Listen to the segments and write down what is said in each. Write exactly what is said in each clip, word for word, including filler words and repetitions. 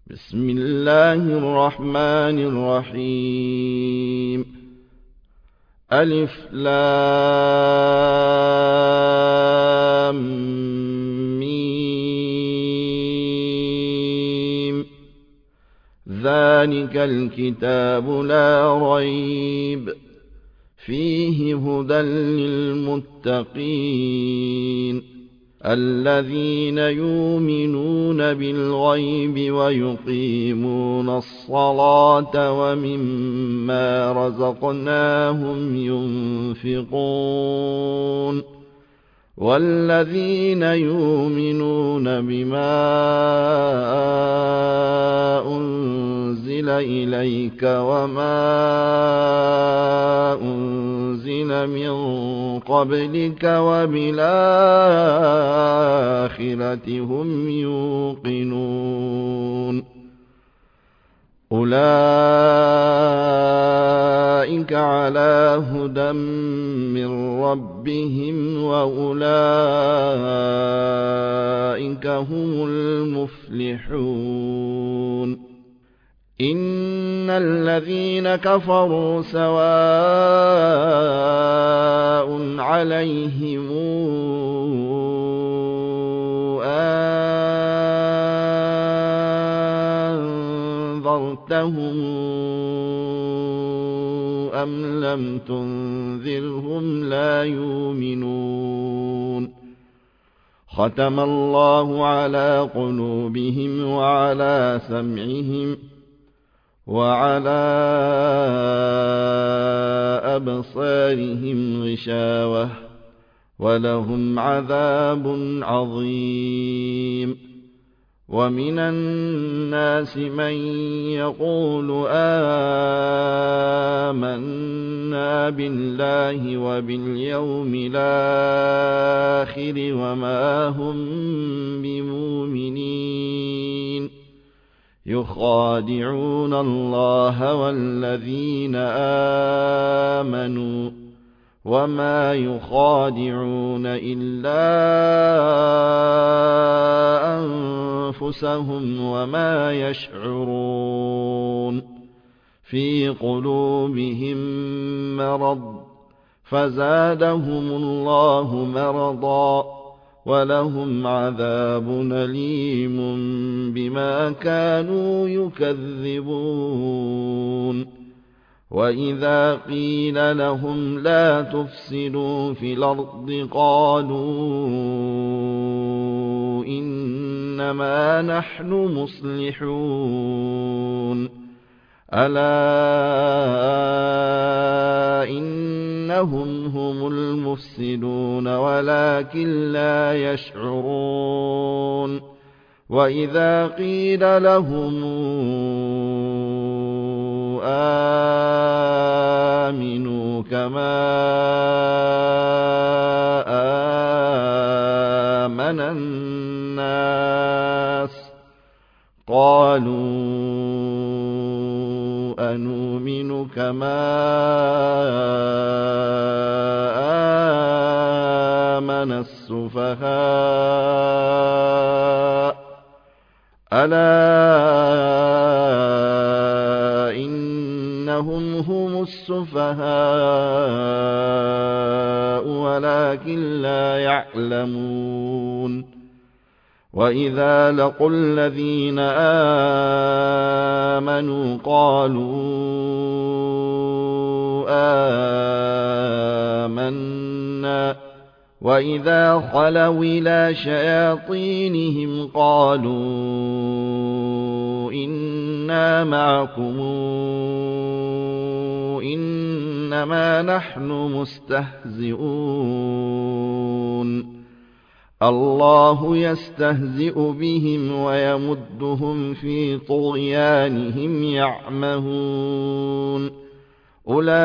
بسم الله الرحمن الرحيم. ألف لام ميم. ذلك الكتاب لا ريب فيه هدى للمتقين الذين يؤمنون بالغيب ويقيمون الصلاة ومما رزقناهم ينفقون والذين يؤمنون بما أنزل إليك وما أنزل من قبلك وبالآخرة هم يوقنون أولئك على هدى من ربهم وأولئك هم المفلحون. إن الذين كفروا سواء عليهم أنذرتهم أم لم تنذرهم لا يؤمنون. ختم الله على قلوبهم وعلى سمعهم وعلى أبصارهم غشاوة ولهم عذاب عظيم. ومن الناس من يقول آمنا بالله وباليوم الآخر وما هم بمؤمنين يخادعون الله والذين آمنوا وما يخادعون إلا أنفسهم وما يشعرون. في قلوبهم مرض فزادهم الله مرضا ولهم عذاب أليم بما كانوا يكذبون. وإذا قيل لهم لا تفسدوا في الأرض قالوا إنما نحن مصلحون. ألا إنهم هم المفسدون ولكن لا يشعرون. وإذا قيل لهم آمنوا كما آمن الناس قالوا أنؤمن كما آمن السفهاء ألا إنهم هم السفهاء ولكن لا يعلمون. وإذا لقوا الذين آمنوا قالوا آمنا وإذا خلوا إلى شياطينهم قالوا إنا معكم إنما نحن مستهزئون. الله يستهزئ بهم ويمدهم في طغيانهم يعمهون. أولئك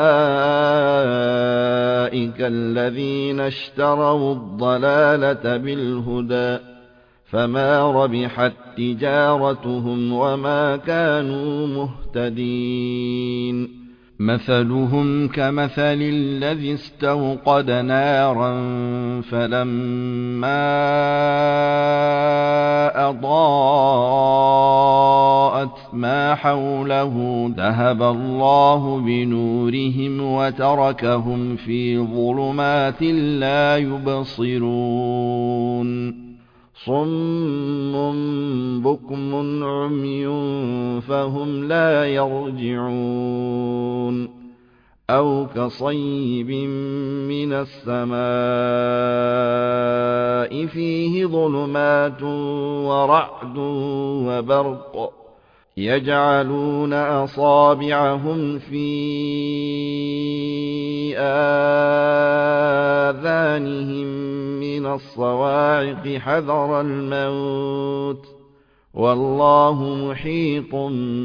الذين اشتروا الضلالة بالهدى فما ربحت تجارتهم وما كانوا مهتدين. مثلهم كمثل الذي استوقد نارا فلما أضاءت حوله ذهب الله بنورهم وتركهم في ظلمات لا يبصرون صم بكم عمي فهم لا يرجعون أو كصيب من السماء فيه ظلمات ورعد وبرق يجعلون أصابعهم في آذانهم من الصواعق حذر الموت والله محيط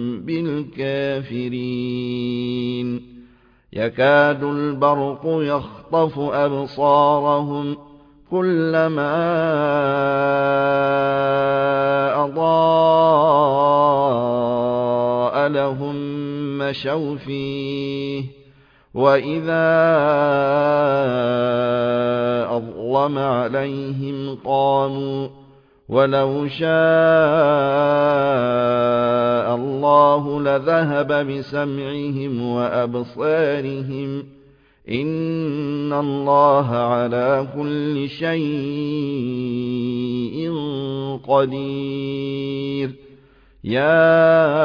بالكافرين يكاد البرق يخطف أبصارهم كلما أضاء لهم مشوا فيه وإذا أظلم عليهم قاموا ولو شاء الله لذهب بسمعهم وأبصارهم إن الله على كل شيء قدير يا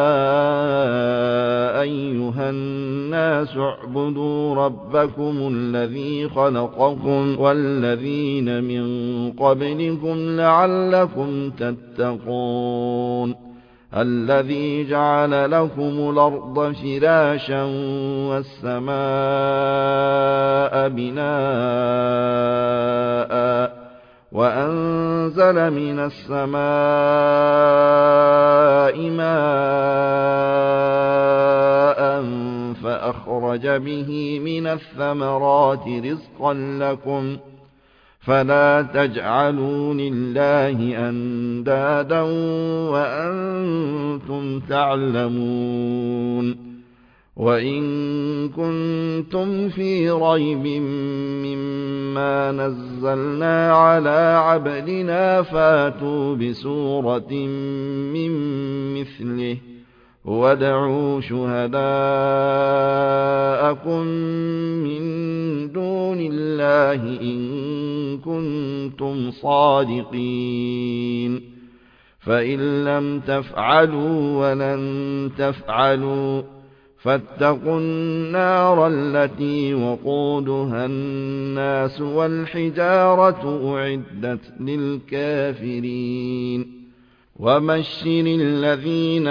أيها الناس اعبدوا ربكم الذي خلقكم والذين من قبلكم لعلكم تتقون الذي جعل لكم الأرض فراشا والسماء بناء وأنزل من السماء ماء فأخرج به من الثمرات رزقا لكم فلا تجعلوا لله أندادا وأنتم تعلمون وإن كنتم في ريب مما نزلنا على عبدنا فاتوا بسورة من مثله وادعوا شهداءكم من دون الله إن كنتم صادقين فإن لم تفعلوا ولن تفعلوا فاتقوا النار التي وقودها الناس والحجارة أعدت للكافرين وبشر الذين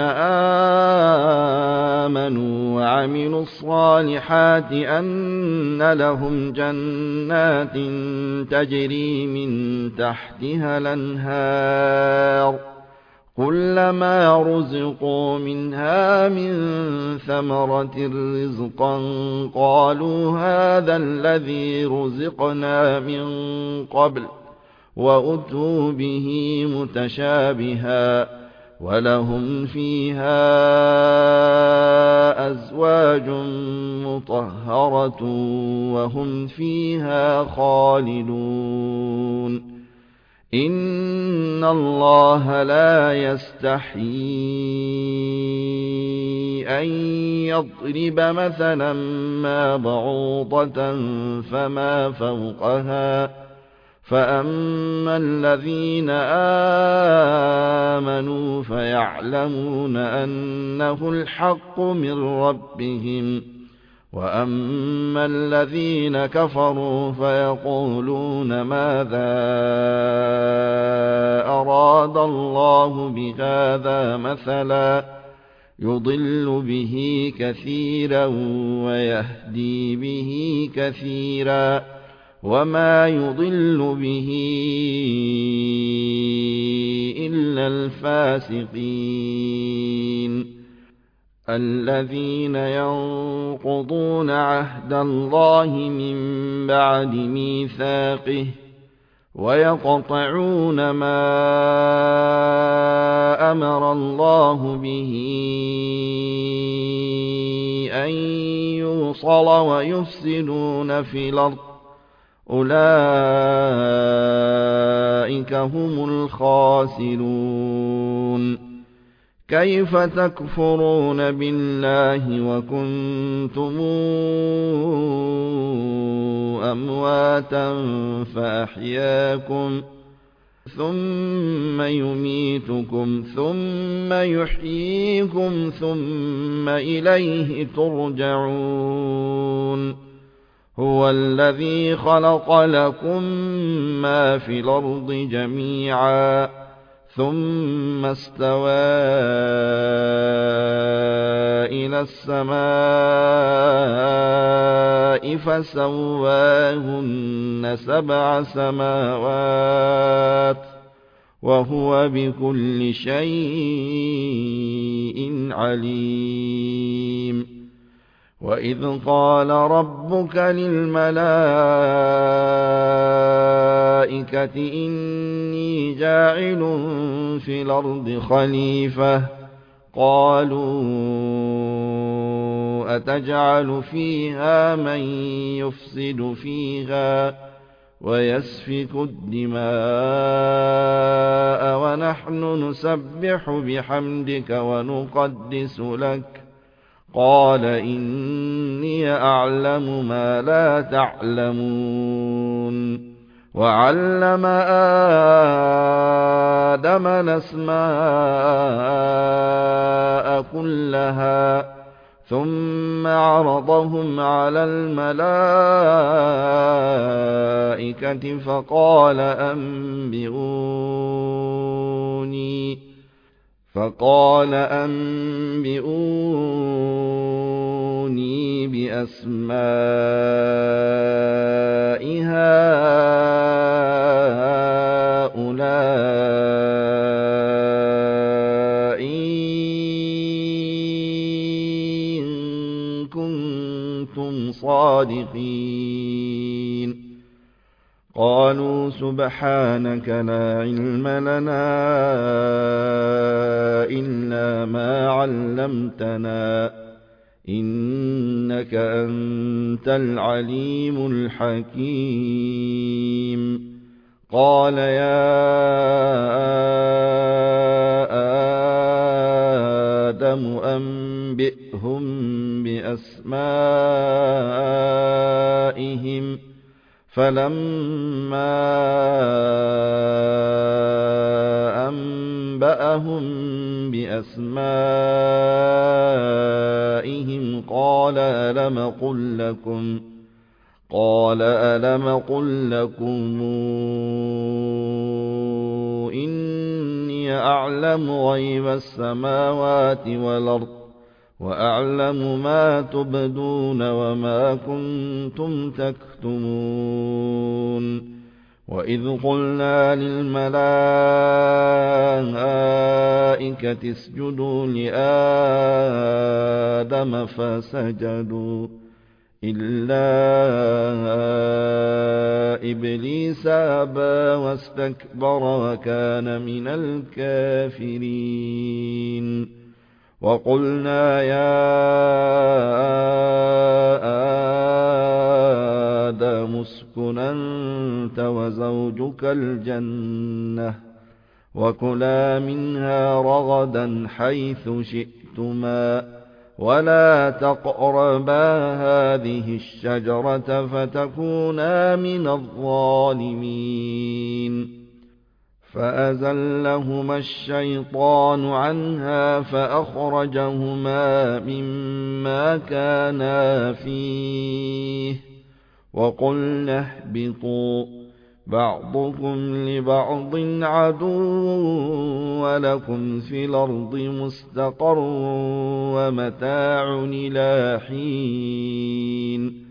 آمنوا وعملوا الصالحات أن لهم جنات تجري من تحتها الأنهار كلما رزقوا منها من ثمرة رزقا قالوا هذا الذي رزقنا من قبل وأتوا به متشابها ولهم فيها أزواج مطهرة وهم فيها خالدون إن الله لا يستحيي أن يضرب مثلا ما بعوضة فما فوقها فأما الذين آمنوا فيعلمون أنه الحق من ربهم وأما الذين كفروا فيقولون ماذا أراد الله بهذا مثلا يضل به كثيرا ويهدي به كثيرا وما يضل به إلا الفاسقين الذين ينقضون عهد الله من بعد ميثاقه ويقطعون ما أمر الله به أن يوصل ويفسدون في الأرض أولئك هم الخاسرون كيف تكفرون بالله وكنتم أمواتا فأحياكم ثم يميتكم ثم يحييكم ثم إليه ترجعون هو الذي خلق لكم ما في الأرض جميعا ثم استوى إلى السماء فسواهن سبع سماوات وهو بكل شيء عليم وإذ قال ربك للملائكة إني جاعل في الأرض خليفة قالوا أتجعل فيها من يفسد فيها ويسفك الدماء ونحن نسبح بحمدك ونقدس لك قال إني أعلم ما لا تعلمون وعلم آدم الأسماء كلها ثم عرضهم على الملائكة فقال أنبئوني فقال أنبئوني بأسماء هؤلاء إن كنتم صادقين قالوا سبحانك لا علم لنا إلا ما علمتنا إنك أنت العليم الحكيم قال يا آدم أنبئهم بأسمائهم فلما أنبأهم بأسمائهم قال ألم قل لكم قال ألم قل لكم إني أعلم غيب السماوات والأرض وأعلم ما تبدون وما كنتم تكتمون وإذ قلنا للملائكة اسجدوا لآدم فسجدوا إلا إبليس أبى واستكبر وكان من الكافرين وقلنا يا آدم اسكن أنت وزوجك الجنة وكلا منها رغدا حيث شئتما ولا تقربا هذه الشجرة فتكونا من الظالمين فأزلهما الشيطان عنها فأخرجهما مما كانا فيه وقلنا اهبطوا بعضكم لبعض عدو ولكم في الأرض مستقر ومتاع إلى حين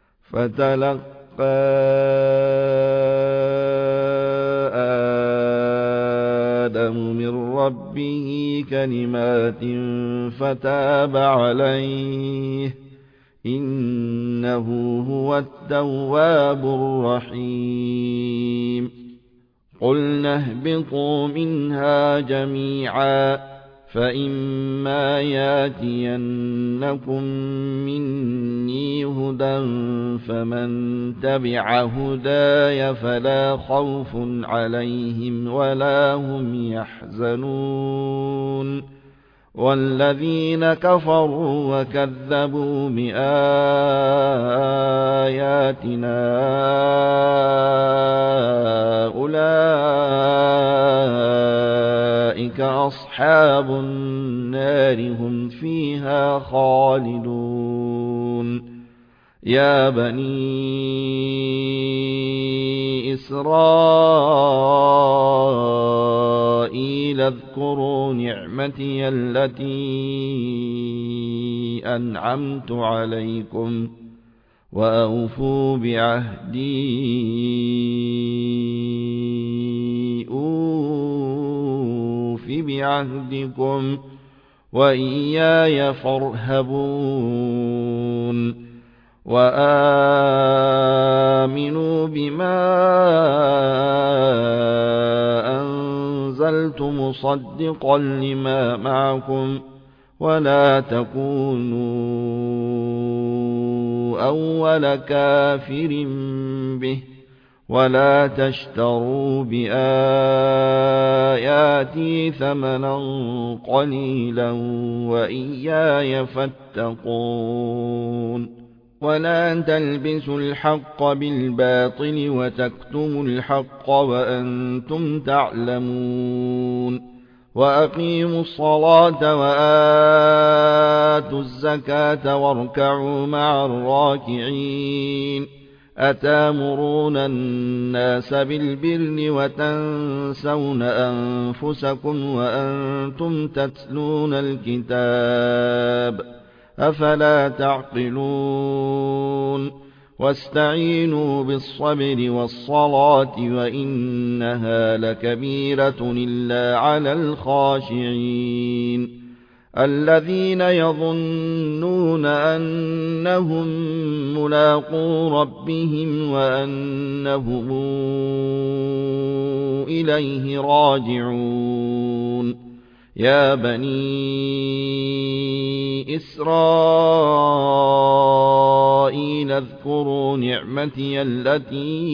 فتلقى آدم من ربه كلمات فتاب عليه إنه هو التواب الرحيم قلنا اهبطوا منها جميعا فإما ياتينكم مني هدى فمن تبع هداي فلا خوف عليهم ولا هم يحزنون والذين كفروا وكذبوا بآياتنا أولئك أصحاب النار هم فيها خالدون يا بني إسرائيل اذكروا نعمتي التي أنعمت عليكم وأوفوا بعهدي أوف بعهدكم وإياي فارهبون وآمنوا بما أنزلت مصدقا لما معكم ولا تكونوا أول كافر به ولا تشتروا بآياتي ثمنا قليلا وإياي فاتقون ولا تلبسوا الحق بالباطل وتكتموا الحق وأنتم تعلمون وأقيموا الصلاة وآتوا الزكاة واركعوا مع الراكعين أتامرون الناس بالبر وتنسون أنفسكم وأنتم تتلون الكتاب أفلا تعقلون واستعينوا بالصبر والصلاة وإنها لكبيرة إلا على الخاشعين الذين يظنون أنهم ملاقو ربهم وأنهم إليه راجعون يا بني إسرائيل اذكروا نعمتي التي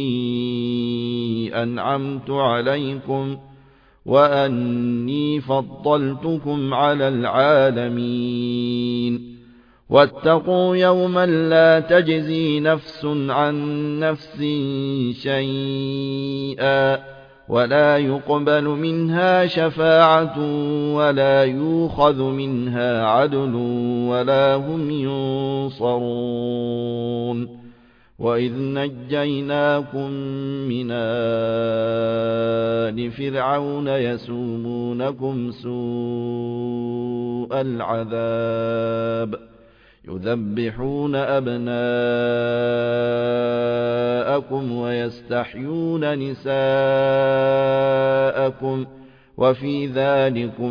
أنعمت عليكم وأني فضلتكم على العالمين واتقوا يوما لا تجزي نفس عن نفس شيئا ولا يقبل منها شفاعة ولا يؤخذ منها عدل ولا هم ينصرون وإذ نجيناكم من آل فرعون يسومونكم سوء العذاب يذبحون أبناءكم ويستحيون نساءكم وفي ذلكم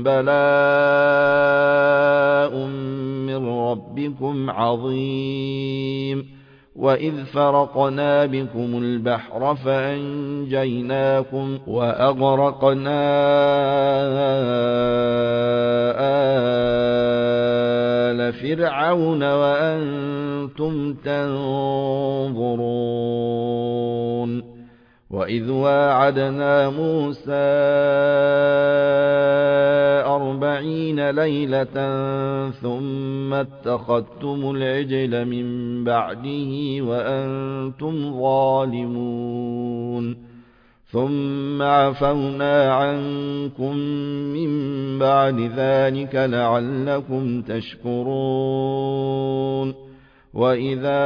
بلاء من ربكم عظيم وإذ فرقنا بكم البحر فأنجيناكم وأغرقنا آل فرعون وأنتم تنظرون وإذ واعدنا موسى أربعين ليلة ثم اتخذتم العجل من بعده وأنتم ظالمون ثم عفونا عنكم من بعد ذلك لعلكم تشكرون وإذا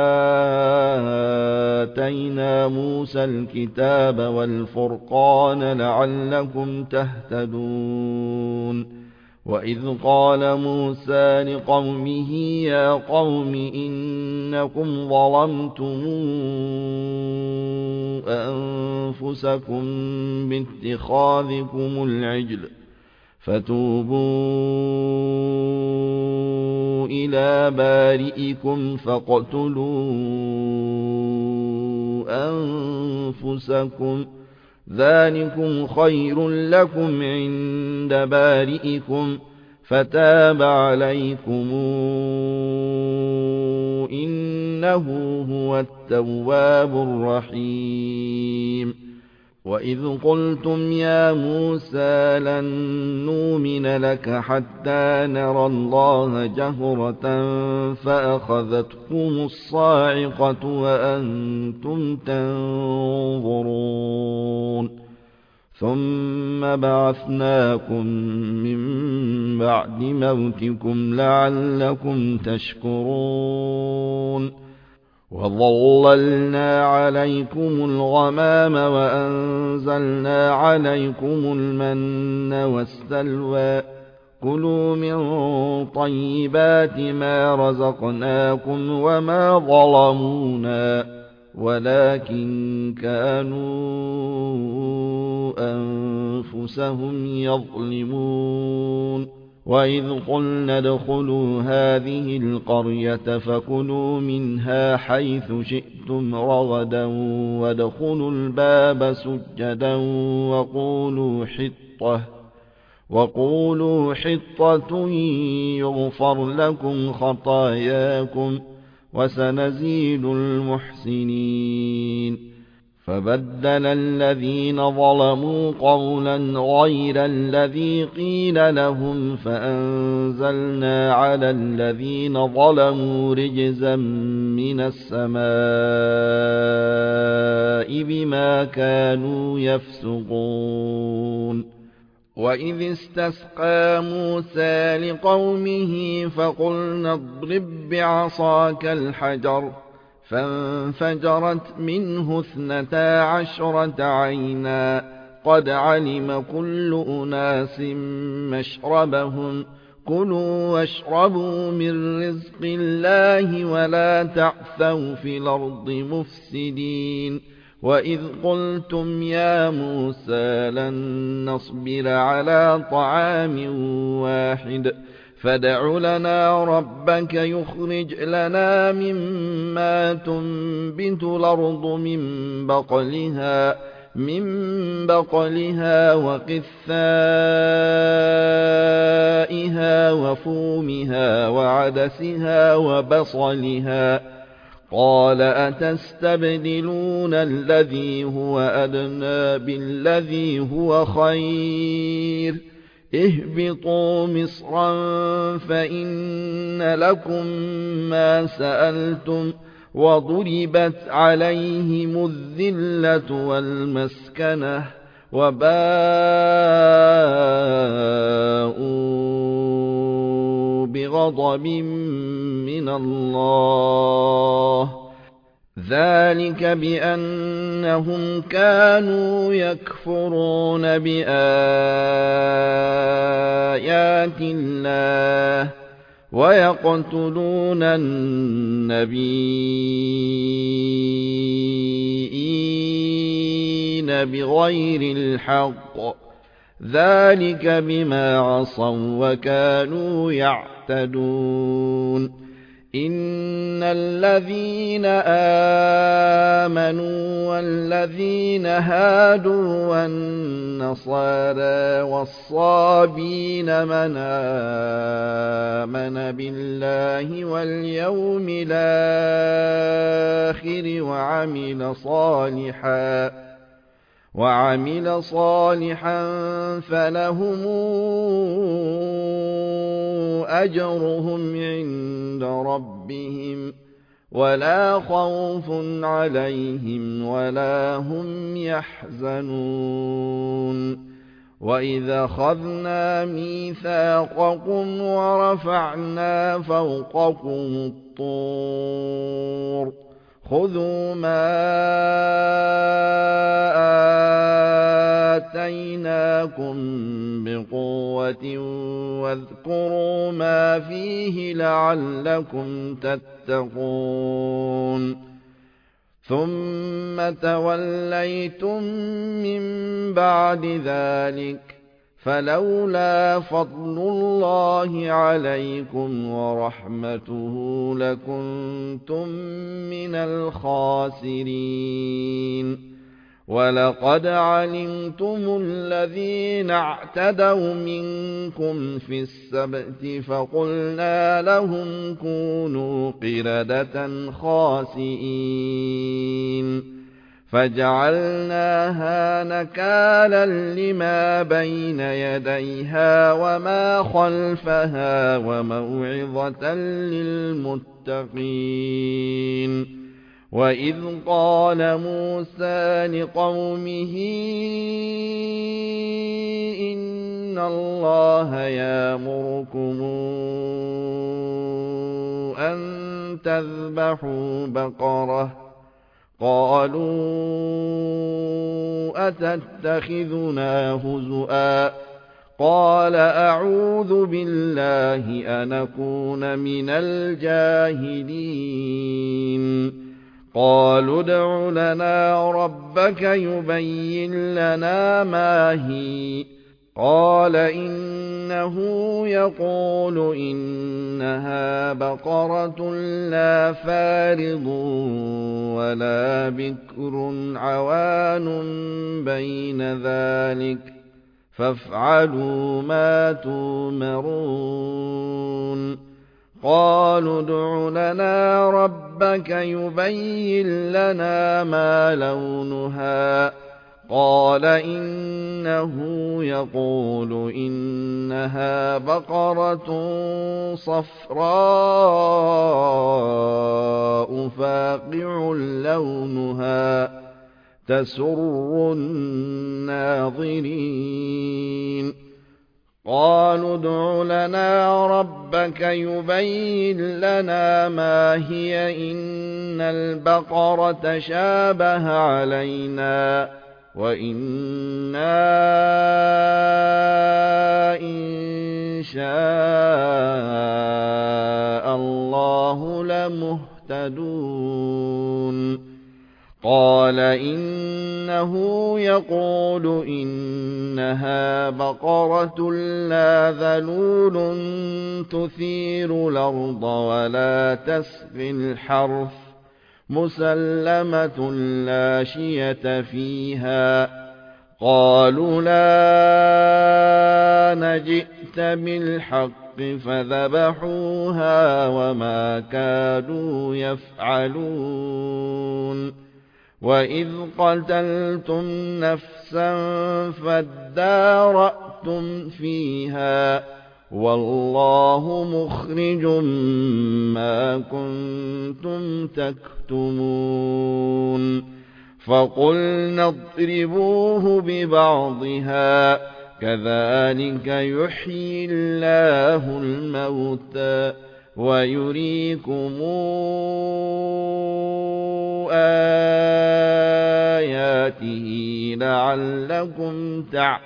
آتينا موسى الكتاب والفرقان لعلكم تهتدون وإذ قال موسى لقومه يا قوم إنكم ظلمتم أنفسكم باتخاذكم العجل فتوبوا إلى بارئكم فاقتلوا أنفسكم ذلكم خير لكم عند بارئكم فتاب عليكم إنه هو التواب الرحيم وإذ قلتم يا موسى لن نؤمن لك حتى نرى الله جهرة فأخذتكم الصاعقة وأنتم تنظرون ثم بعثناكم من بعد موتكم لعلكم تشكرون وظللنا عليكم الغمام وأنزلنا عليكم المن والسلوى كلوا من طيبات ما رزقناكم وما ظلمونا ولكن كانوا أنفسهم يظلمون وإذ قلنا ادخلوا هذه القرية فكلوا منها حيث شئتم رغدا وادخلوا الباب سجدا وقولوا حطة وقولوا حطة يغفر لكم خطاياكم وسنزيد المحسنين فبدل الذين ظلموا قولا غير الذي قيل لهم فأنزلنا على الذين ظلموا رجزا من السماء بما كانوا يفسقون وإذ استسقى موسى لقومه فقلنا اضرب بعصاك الحجر فانفجرت منه اثنتا عشرة عينا قد علم كل أناس مشربهم كلوا واشربوا من رزق الله ولا تعثوا في الأرض مفسدين وإذ قلتم يا موسى لن نصبر على طعام واحد فادع لنا ربك يخرج لنا مما تنبت الأرض من بقلها من بقلها وقثائها وفومها وعدسها وبصلها قال أتستبدلون الذي هو أدنى بالذي هو خير اهبطوا مصرا فإن لكم ما سألتم وضربت عليهم الذلة والمسكنة وباءوا بغضب من الله ذلك بأنهم كانوا يكفرون بآيات الله ويقتلون النبيين بغير الحق ذلك بما عصوا وكانوا يعتدون إن الذين آمنوا والذين هادوا والنصارى والصابين من آمن بالله واليوم الآخر وعمل صالحا وعمل صالحا فلهم أجرهم عند ربهم ولا خوف عليهم ولا هم يحزنون وإذا أخذنا ميثاقكم ورفعنا فوقكم الطور خذوا ما آتيناكم بقوة واذكروا ما فيه لعلكم تتقون ثم توليتم من بعد ذلك فلولا فضل الله عليكم ورحمته لكنتم من الخاسرين ولقد علمتم الذين اعتدوا منكم في السبت فقلنا لهم كونوا قردة خاسئين فجعلناها نكالا لما بين يديها وما خلفها وموعظة للمتقين. وإذ قال موسى لقومه إن الله يأمركم أن تذبحوا بقرة قالوا أتتخذنا هزؤا قال أعوذ بالله أن أكون من الجاهلين. قالوا ادع لنا ربك يبين لنا ما هي قال إنه يقول إنها بقرة لا فارض ولا بكر عوان بين ذلك فافعلوا ما تؤمرون. قالوا ادع لنا ربك يبين لنا ما لونها قال إنه يقول إنها بقرة صفراء فاقع لونها تسر الناظرين. قالوا ادع لنا ربك يبين لنا ما هي إن البقرة شابه علينا وإنا إن شاء الله لمهتدون. قال إنه يقول إنها بقرة لا ذلول تثير الأرض ولا تسقي الحرث مسلمة لا شية فيها. قالوا لا نجئت بالحق فذبحوها وما كادوا يفعلون. وإذ قتلتم نفسا فادارأتم فيها والله مخرج ما كنتم تكتمون. فقلنا اضربوه ببعضها كذلك يحيي الله الموتى ويريكم آياته لعلكم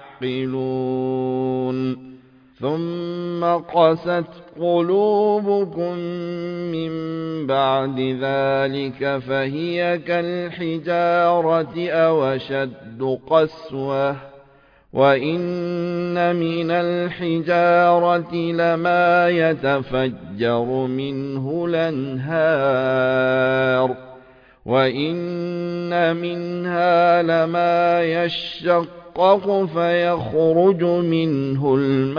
تعقلون. ثم قست قلوبكم من بعد ذلك فهي كالحجارة أو أشد قسوة وإن من الحجارة لما يتفجر منه الأنهار وإن منها لما يشقق فيخرج منه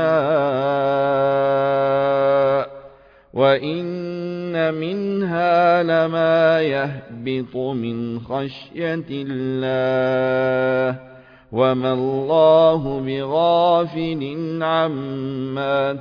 الماء وإن منها لما يهبط من خشية الله وما الله بغافل عما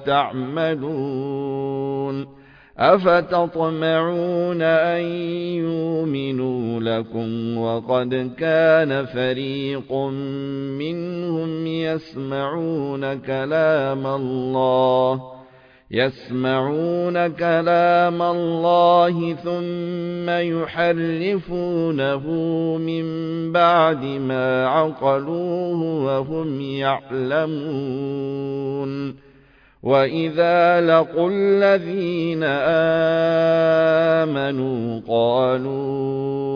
تعملون. أفتطمعون أن يؤمنوا لكم وقد كان فريق منهم يسمعون كلام الله يسمعون كلام الله ثم يحرفونه من بعد ما عقلوه وهم يعلمون. وإذا لقوا الذين آمنوا قالوا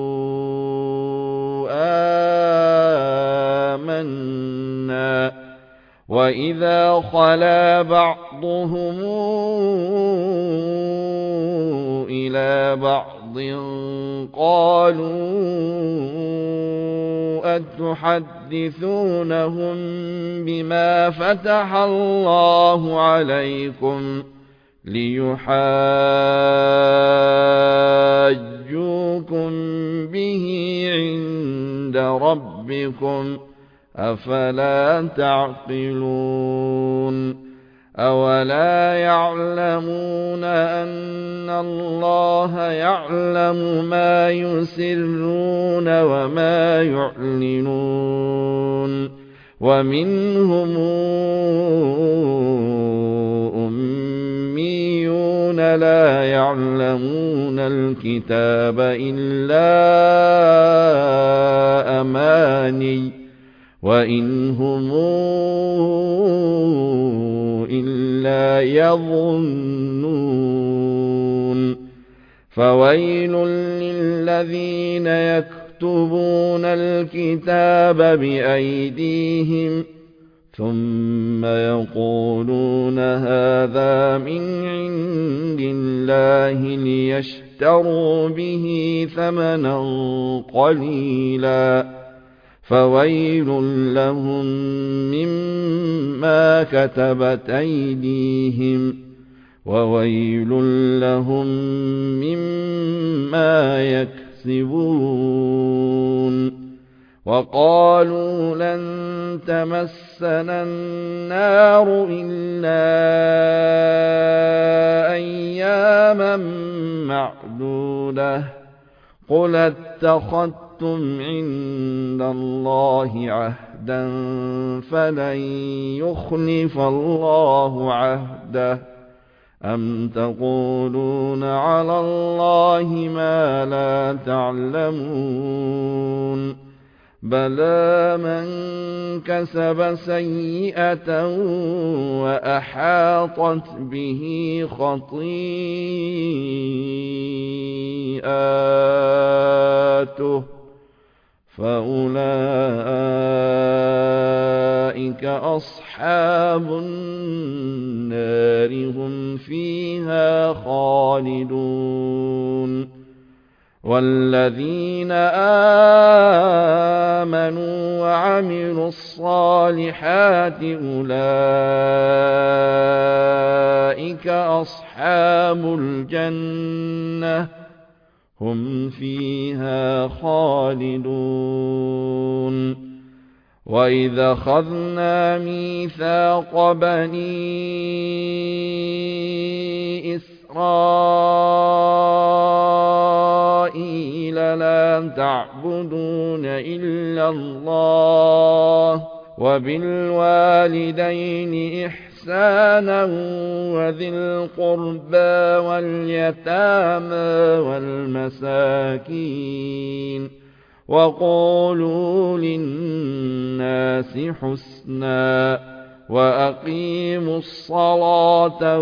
آمنا وإذا خلا بعضهم إلى بعض قالوا أتحدثونهم بما فتح الله عليكم ليحاجوكم به عند ربكم أفلا تعقلون أولا يعلمون أن الله يعلم ما يسرون وما يعلنون ومنهم أميون لا يعلمون الكتاب إلا أماني وإن هم إلا يظنون فويل للذين يكتبون الكتاب بأيديهم ثم يقولون هذا من عند الله ليشتروا به ثمنا قليلا فويل لهم مما كتبت أيديهم وويل لهم مما يكسبون وقالوا لن تمسنا النار إلا أياما معدودة قل اتخذتم عند الله عهدا فلن يخلف الله عهده أم تقولون على الله ما لا تعلمون بلى من كسب سيئة وأحاطت به خطيئاته فأولئك أصحاب النار هم فيها خالدون والذين آمنوا وعملوا الصالحات أولئك أصحاب الجنة هم فيها خالدون وإذا أخذنا ميثاق بني إسرائيل لا تعبدون إلا الله وبالوالدين إحسانا وذي القربى واليتامى والمساكين وقولوا للناس حسنا وأقيموا الصلاة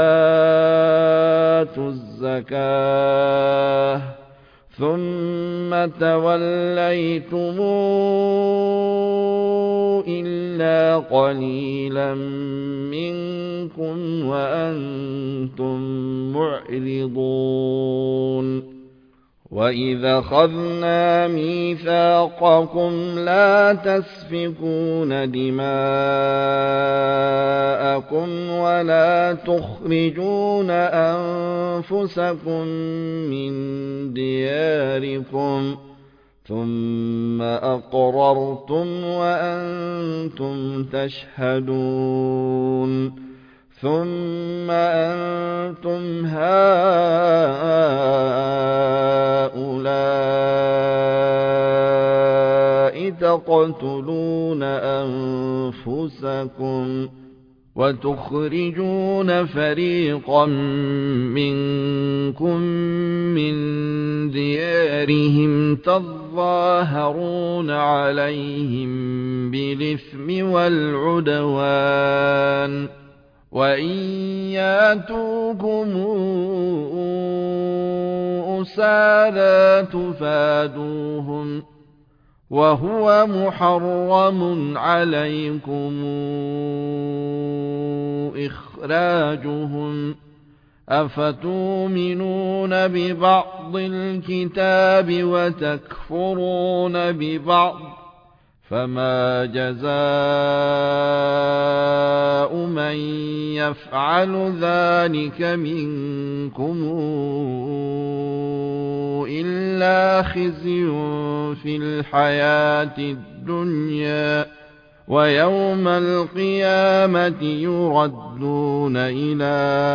وآتوا الزكاة ثم توليتم إلا قليلا منكم وأنتم معرضون وإذا أخذنا ميثاقكم لا تسفكون دماءكم ولا تخرجون أنفسكم من دياركم ثم أقررتم وأنتم تشهدون ثم أنتم هؤلاء تقتلون أنفسكم وتخرجون فريقا منكم من ديارهم تظاهرون عليهم بالإثم والعدوان وإن ياتوكم أسارى تفادوهم وهو محرم عليكم إخراجهم أفتؤمنون ببعض الكتاب وتكفرون ببعض فما جزاء من يفعل ذلك منكم إلا خزي في الحياة الدنيا ويوم القيامة يردون إلى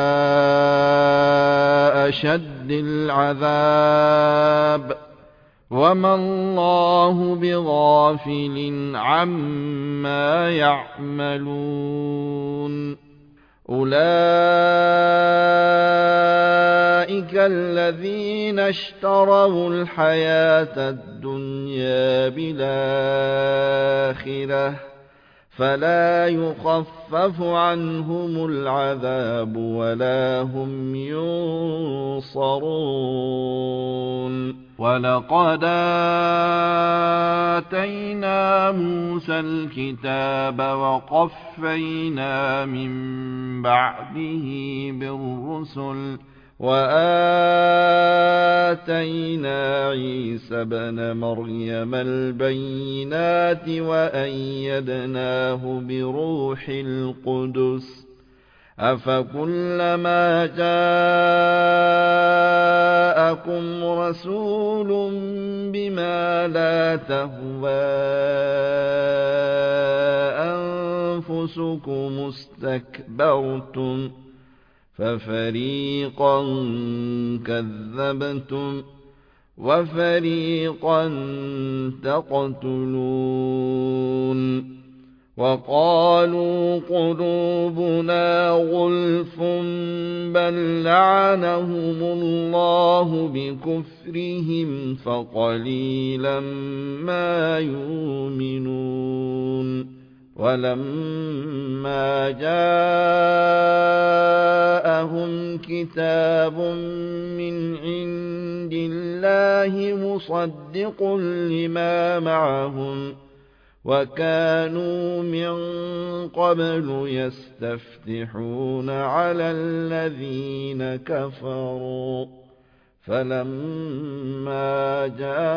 أشد العذاب وما الله بغافل عما يعملون أولئك الذين اشتروا الحياة الدنيا بالآخرة فلا يخفف عنهم العذاب ولا هم ينصرون ولقد آتينا موسى الكتاب وقفينا من بعده بالرسل وآتينا عيسى ابن مريم البينات وأيدناه بروح القدس أفكلما جاءكم رسول بما لا تهوى أنفسكم استكبرتم ففريقا كذبتم وفريقا تقتلون وقالوا قلوبنا غلف بل لعنهم الله بكفرهم فقليلا ما يؤمنون ولما جاءهم كتاب من عند الله مصدق لما معهم وكانوا من قبل يستفتحون على الذين كفروا فلما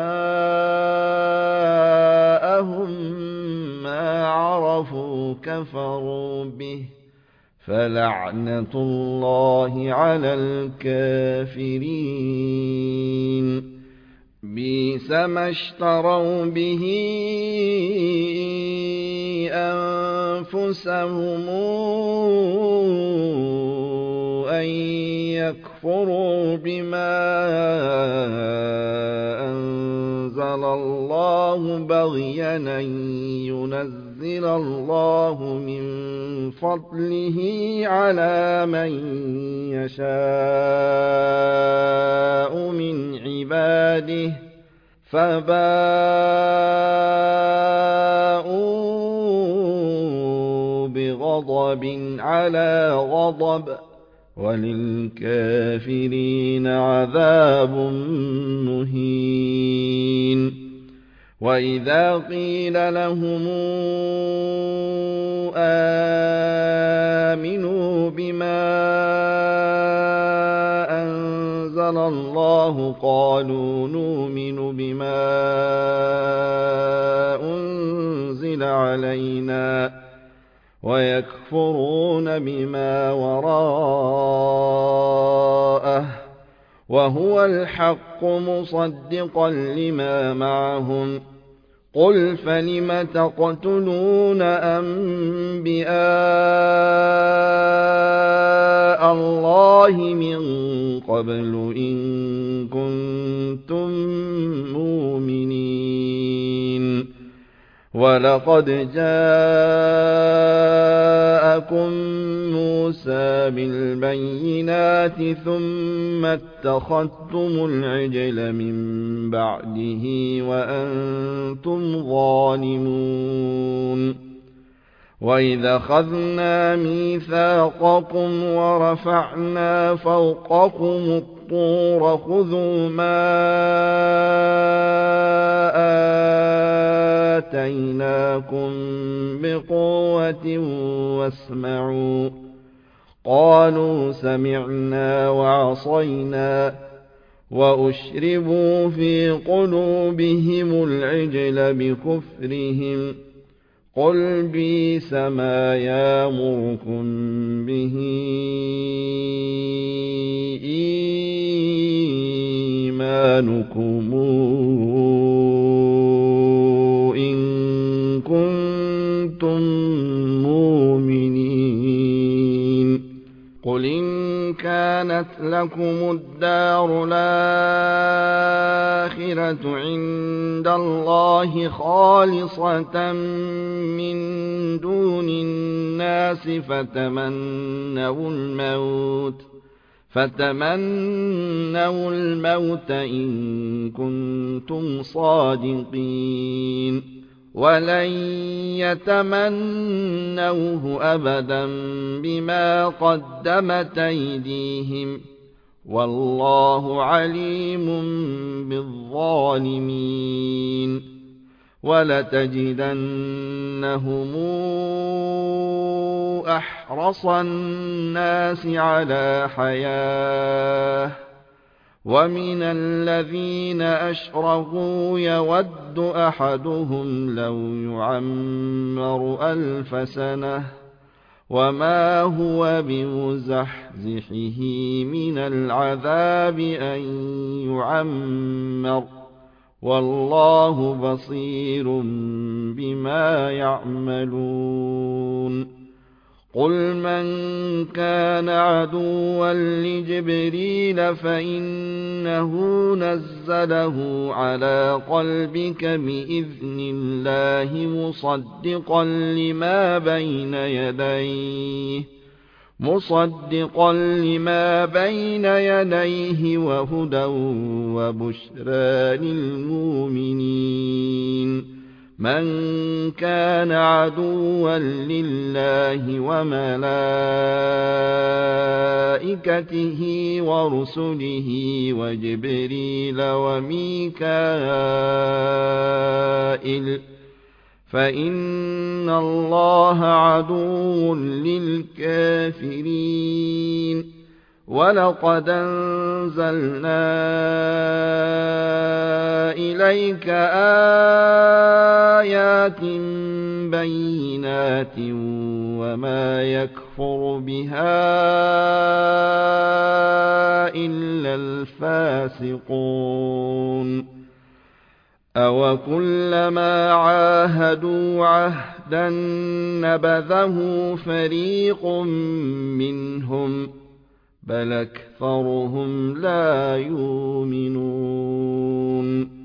جاءهم ما عرفوا كفروا به فلعنة الله على الكافرين بئس ما اشتروا به أنفسهم أن يكفروا بما أنزل الله بغيا أن ينزل الله من فضله على من يشاء من عباده فباءوا بغضب على غضب وللكافرين عذاب مهين وإذا قيل لهم آمنوا بما أنزل الله قالوا نؤمن بما أنزل علينا ويكفرون بما وراءه وهو الحق مصدقا لما معهم قل فلم تقتلون أنبياء الله من قبل إن كنتم مؤمنين ولقد جاءكم موسى بالبينات ثم اتخذتم العجل من بعده وأنتم ظالمون وإذا أخذنا ميثاقكم ورفعنا فوقكم الطور خذوا ما آتيناكم بقوة واسمعوا قالوا سمعنا وعصينا وأشربوا في قلوبهم العجل بكفرهم قل بئس ما يأمركم به إيمانكم إن كنتم مؤمنين قل إن كانت لكم الدار الآخرة عند الله خالصة من دون الناس فتمنوا الموت فتمنوا الموت إن كنتم صادقين ولن يتمنوه أبدا بما قدمت أيديهم والله عليم بالظالمين ولتجدنهم أحرص الناس على حياة ومن الذين أشركوا يود أحدهم لو يعمر ألف سنة وما هو بمزحزحه من العذاب أن يعمر والله بصير بما يعملون قل من كان عدوا لجبريل فإنه نزله على قلبك بإذن الله مصدقا لما بين يديه مصدقا لما بين يديه وهدى وبشرى للمؤمنين من كان عدوا لله وملائكته ورسله وجبريل وميكائيل فإن الله عدو للكافرين ولقد أنزلنا إليك آيات بينات وما يكفر بها إلا الفاسقون أو كلما عاهدوا عهدا نبذه فريق منهم بل أكثرهم لا يؤمنون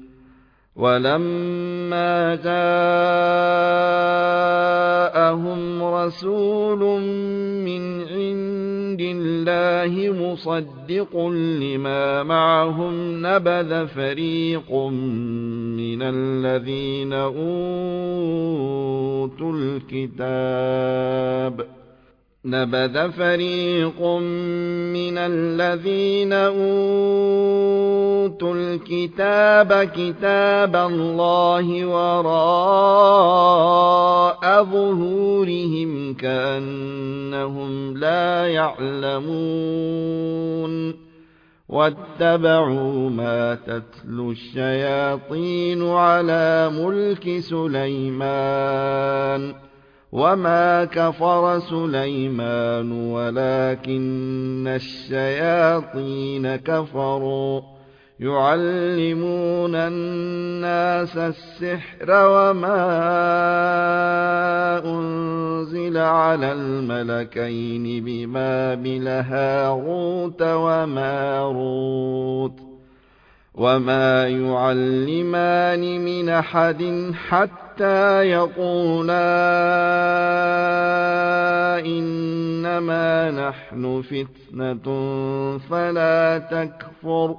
ولما جاءهم رسول من عند الله مصدق لما معهم نبذ فريق من الذين أوتوا الكتاب نبذ فريق من الذين أوتوا الكتاب كتاب الله وراء ظهورهم كأنهم لا يعلمون واتبعوا ما تتلو الشياطين على ملك سليمان وما كفر سليمان ولكن الشياطين كفروا يعلمون الناس السحر وما أنزل على الملكين ببابل هاروت وماروت وما يعلمان من أحد حتى يقولا إنما نحن فتنة فلا تكفر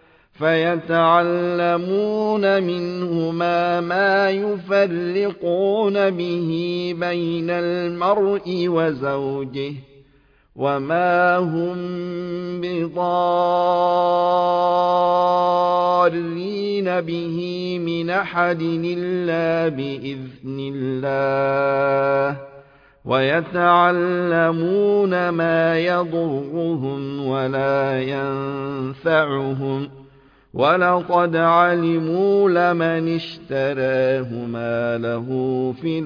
فيتعلمون منهما ما يفرقون به بين المرء وزوجه وما هم بضارين به من أحد إلا بإذن الله ويتعلمون ما يضرهم ولا ينفعهم ولقد علموا لمن اشتراه ما له في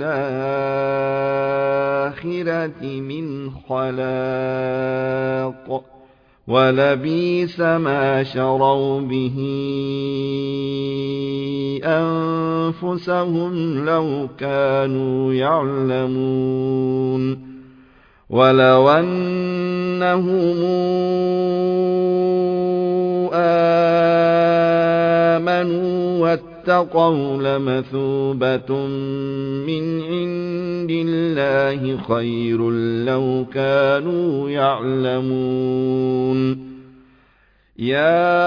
الآخرة من خلاق ولبئس ما شروا به أنفسهم لو كانوا يعلمون ولو أنهم آمنوا واتقوا لمثوبة من عند الله خير لو كانوا يعلمون يا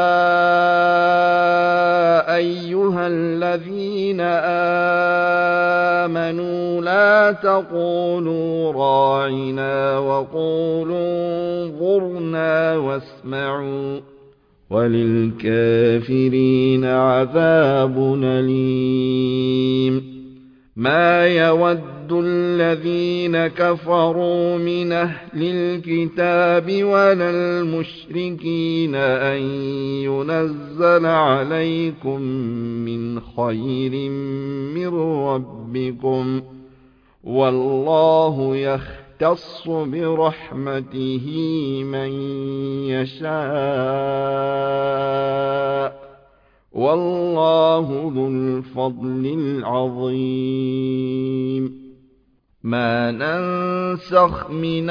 أيها الذين آمنوا لا تقولوا راعنا وقولوا انظرنا واسمعوا وللكافرين عذاب أليم ما يود الذين كفروا من أهل الكتاب ولا المشركين أن ينزل عليكم من خير من ربكم والله يختص برحمته من يشاء والله ذو الفضل العظيم ما ننسخ من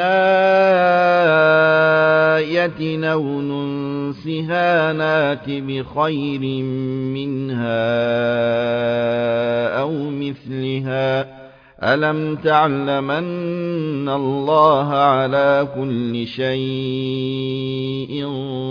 آية أو ننسها نات بخير منها أو مثلها ألم تعلم أن الله على كل شيء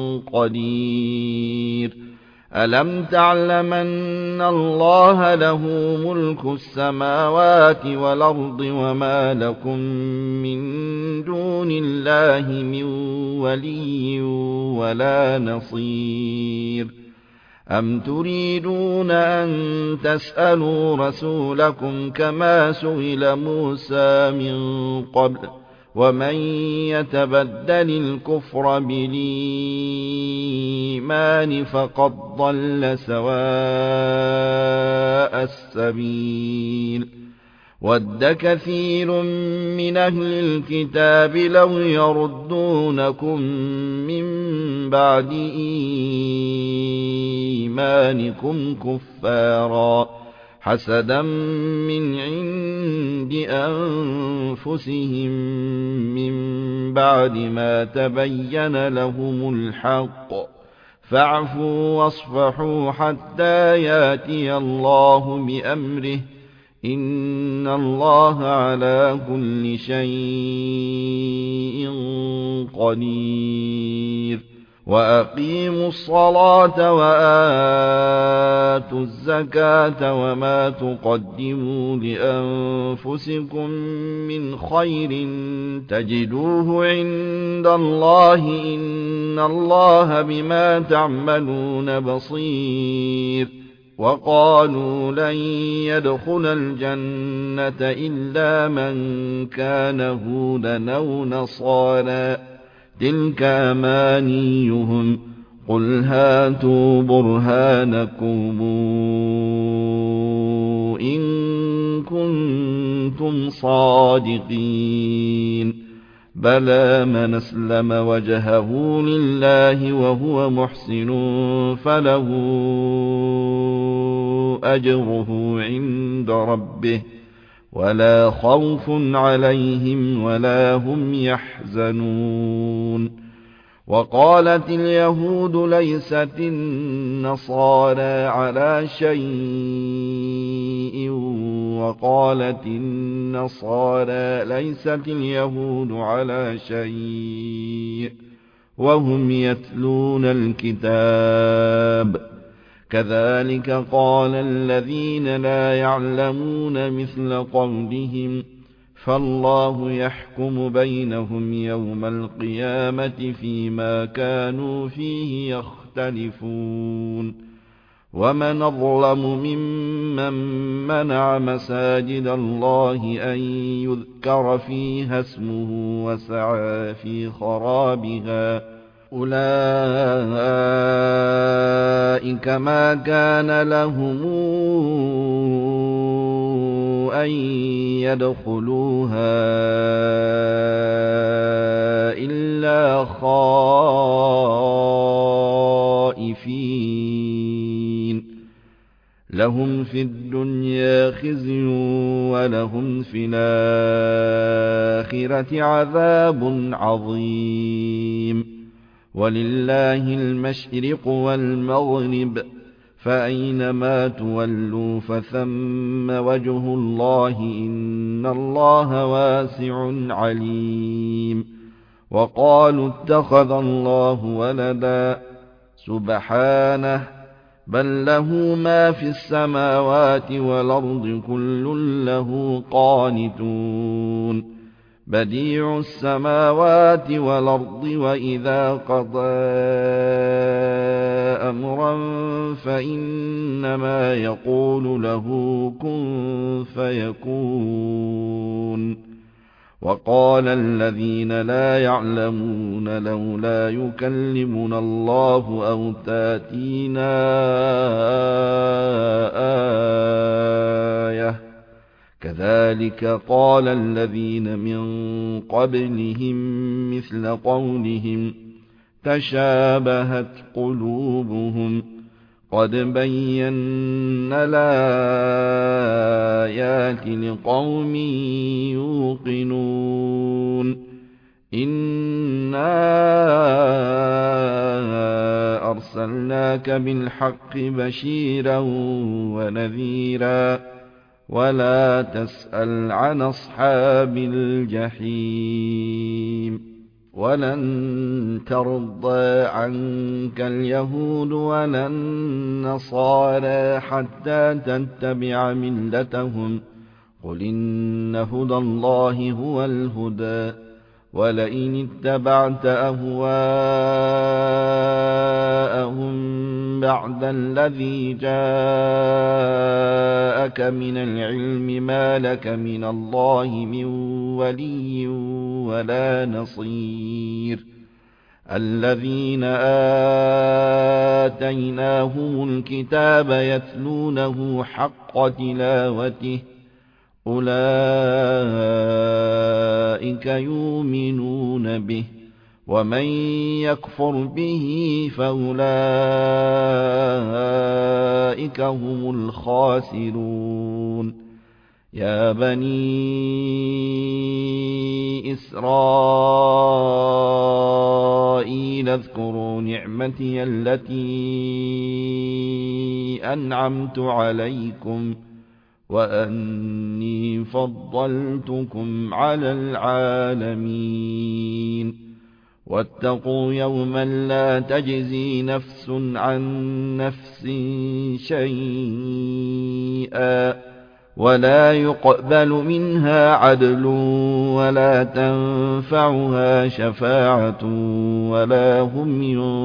قدير ألم تعلم أن الله له ملك السماوات والأرض وما لكم من دون الله من ولي ولا نصير أم تريدون أن تسألوا رسولكم كما سئل موسى من قبل ومن يتبدل الكفر بالإيمان فقد ضل سواء السبيل ود كثير من أهل الكتاب لو يردونكم من بعد إيمانكم كفارا حسدا من عند أنفسهم من بعد ما تبين لهم الحق فاعفوا واصفحوا حتى ياتي الله بأمره إن الله على كل شيء قدير وأقيموا الصلاة وآتوا الزكاة وما تقدموا لأنفسكم من خير تجدوه عند الله إن الله بما تعملون بصير وقالوا لن يدخل الجنة إلا من كان هودا أو نصارى تلك أمانيهم قل هاتوا برهانكم إن كنتم صادقين بلى من أسلم وجهه لله وهو محسن فله أجره عند ربه ولا خوف عليهم ولا هم يحزنون وقالت اليهود ليست النصارى على شيء وقالت النصارى ليست اليهود على شيء وهم يتلون الكتاب كذلك قال الذين لا يعلمون مثل قولهم فالله يحكم بينهم يوم القيامة فيما كانوا فيه يختلفون ومن أظلم ممن منع مساجد الله أن يذكر فيها اسمه وسعى في خرابها أولئك ما كان لهم أن يدخلوها إلا خائفين لهم في الدنيا خزي ولهم في الآخرة عذاب عظيم ولله المشرق والمغرب فأينما تولوا فثم وجه الله إن الله واسع عليم وقالوا اتخذ الله ولدا سبحانه بل له ما في السماوات والأرض كل له قانتون بديع السماوات والأرض وإذا قضى أمرا فإنما يقول له كن فيكون وقال الذين لا يعلمون لولا يكلمنا الله أو تاتينا آية كذلك قال الذين من قبلهم مثل قولهم تشابهت قلوبهم قد بينا الآيات لقوم يوقنون إنا أرسلناك بالحق بشيرا ونذيرا ولا تسأل عن أصحاب الجحيم ولن ترضى عنك اليهود ولا النصارى حتى تتبع ملتهم قل إن هدى الله هو الهدى ولئن اتبعت أهواءهم بعد الذي جاءك من العلم ما لك من الله من ولي ولا نصير الذين آتيناهم الكتاب يتلونه حق تلاوته أولئك يؤمنون به ومن يكفر به فأولئك هم الخاسرون يا بني إسرائيل اذكروا نعمتي التي أنعمت عليكم وأني فضلتكم على العالمين واتقوا يوما لا تجزي نفس عن نفس شيئا ولا يقبل منها عدل ولا تنفعها شفاعة ولا هم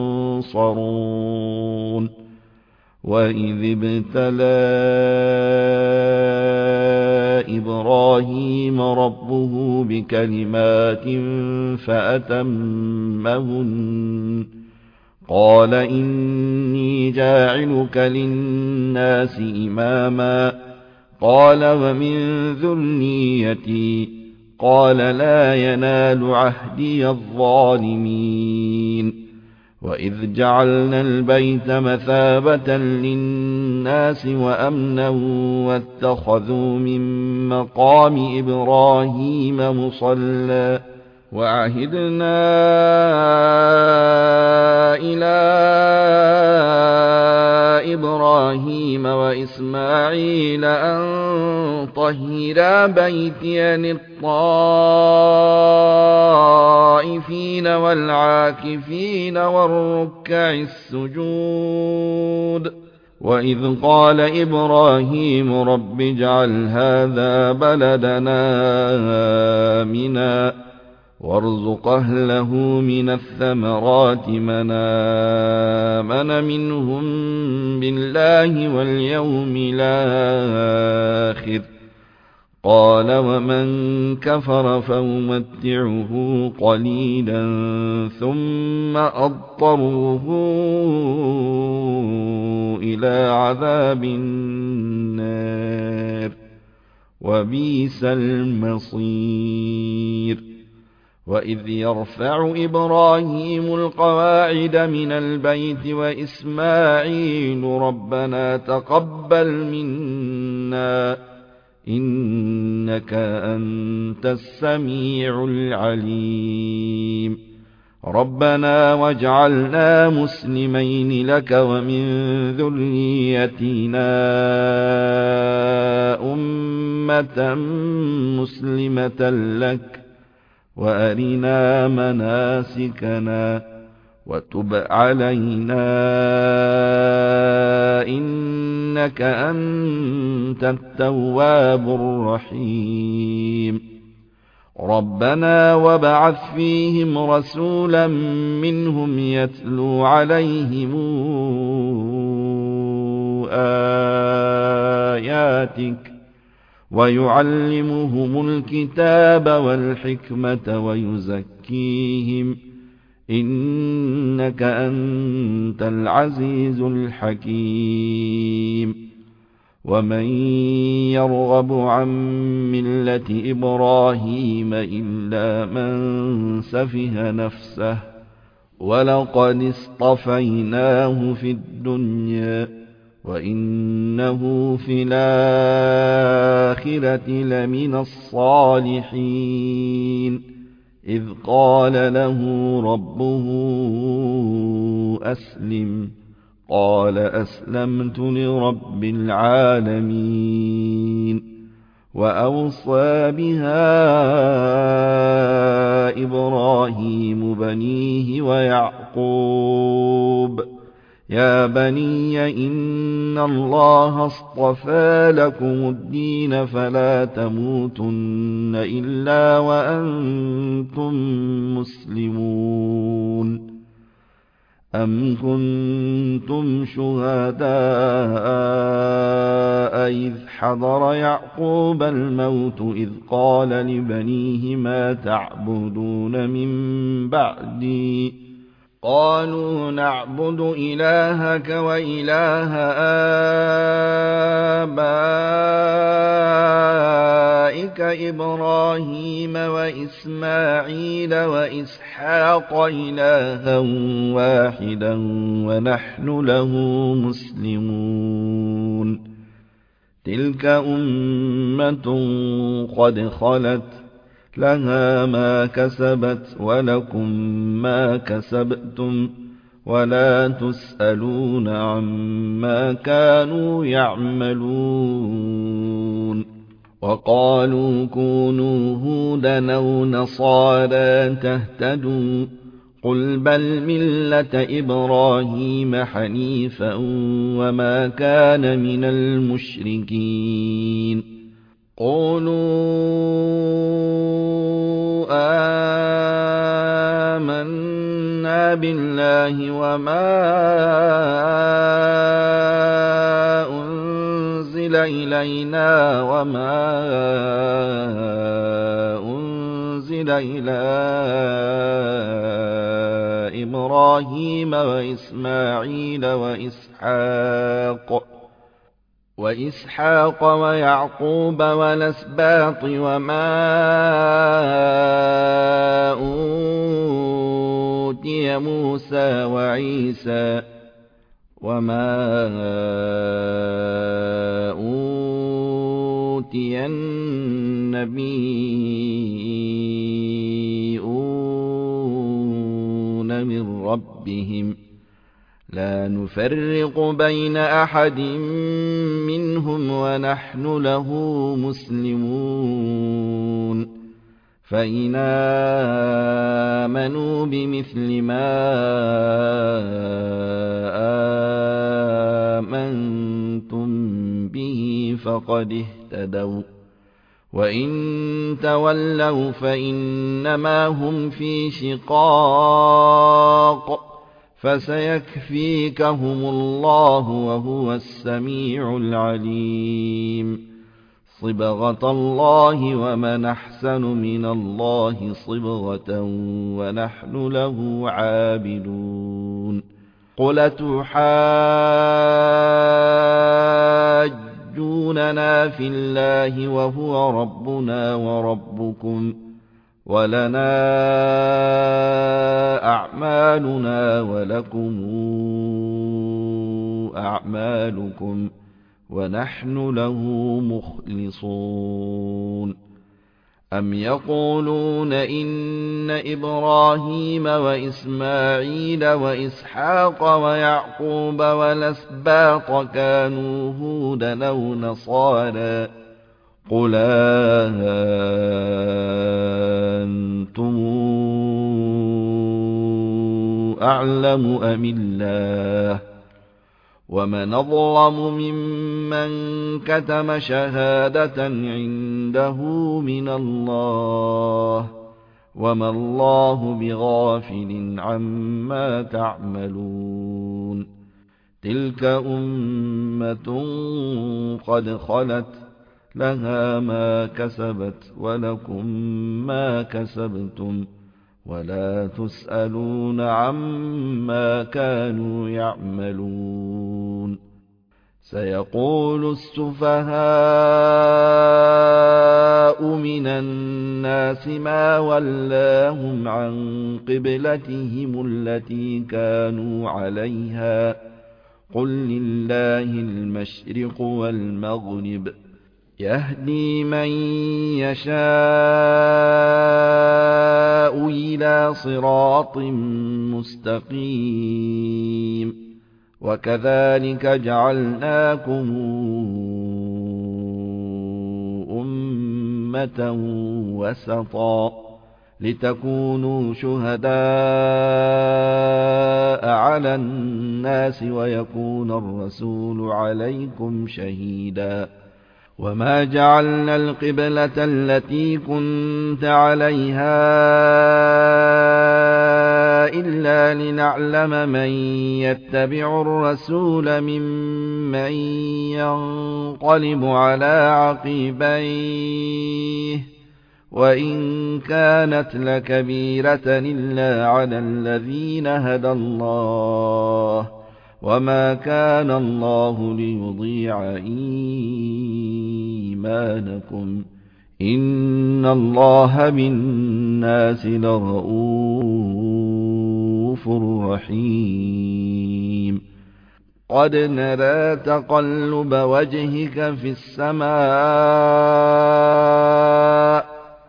ينصرون وإذ ابتلى إبراهيم ربه بكلمات فأتمهن قال إني جاعلك للناس إماما قال ومن ذريتي قال لا ينال عهدي الظالمين وإذ جعلنا البيت مثابة للناس وأمنا واتخذوا من مقام إبراهيم مصلى وعهدنا إلى إبراهيم وإسماعيل أن طهرا بيتي للطائفين والعاكفين والركع السجود وإذ قال إبراهيم رب اجعل هذا بلدنا آمنا وارزق أهله من الثمرات من آمن منهم بالله واليوم الآخر قال ومن كفر فأمتعه قليلا ثم أضطره إلى عذاب النار وبئس المصير وإذ يرفع إبراهيم القواعد من البيت وإسماعيل ربنا تقبل منا إنك أنت السميع العليم ربنا واجعلنا مسلمين لك ومن ذريتنا أمة مسلمة لك وأرنا مناسكنا وتب علينا إنك أنت التواب الرحيم ربنا وابعث فيهم رسولا منهم يتلو عليهم آياتك ويعلمهم الكتاب والحكمة ويزكيهم إنك أنت العزيز الحكيم ومن يرغب عن ملة إبراهيم إلا من سفه نفسه ولقد اصطفيناه في الدنيا وإنه في الآخرة لمن الصالحين إذ قال له ربه أسلم قال أسلمت لرب العالمين وأوصى بها إبراهيم بنيه ويعقوب يا بني إن الله اصطفى لكم الدين فلا تموتن إلا وأنتم مسلمون أم كنتم شهداء إذ حضر يعقوب الموت إذ قال لبنيه ما تعبدون من بعدي قالوا نعبد إلهك وإله آبائك إبراهيم وإسماعيل وإسحاق إلها واحدا ونحن له مسلمون تلك أمة قد خلت لها ما كسبت ولكم ما كسبتم ولا تسألون عما كانوا يعملون وقالوا كونوا هودا أو نصارى تهتدوا قل بل ملة إبراهيم حنيفا وما كان من المشركين قولوا آمنا بالله وما أنزل إلينا وما أنزل إلى إبراهيم وإسماعيل وإسحاق وإسحاق ويعقوب والأسباط وما أوتي موسى وعيسى وما أوتي النبيون من ربهم لا نفرق بين أحد منهم ونحن له مسلمون فإن آمنوا بمثل ما آمنتم به فقد اهتدوا وإن تولوا فإنما هم في شقاق فسيكفيكهم الله وهو السميع العليم صبغة الله ومن أحسن من الله صبغة ونحن له عابدون قل تحاجوننا في الله وهو ربنا وربكم ولنا أعمالنا ولكم أعمالكم ونحن له مخلصون أم يقولون إن إبراهيم وإسماعيل وإسحاق ويعقوب والأسباط كانوا هودا أو نصارى قل أنتم أعلم أم الله ومن أظلم ممن كتم شهادة عنده من الله وما الله بغافل عما تعملون تلك أمة قد خلت لها ما كسبت ولكم ما كسبتم ولا تسألون عما كانوا يعملون سيقول السفهاء من الناس ما ولاهم عن قبلتهم التي كانوا عليها قل لله المشرق والمغرب يهدي من يشاء إلى صراط مستقيم وكذلك جعلناكم أمة وسطا لتكونوا شهداء على الناس ويكون الرسول عليكم شهيدا وما جعلنا القبلة التي كنت عليها إلا لنعلم من يتبع الرسول ممن ينقلب على عقبيه وإن كانت لكبيرة إلا على الذين هدى الله وما كان الله ليضيع إيمانكم إن الله بالناس لرءوف رحيم قد نرى تقلب وجهك في السماء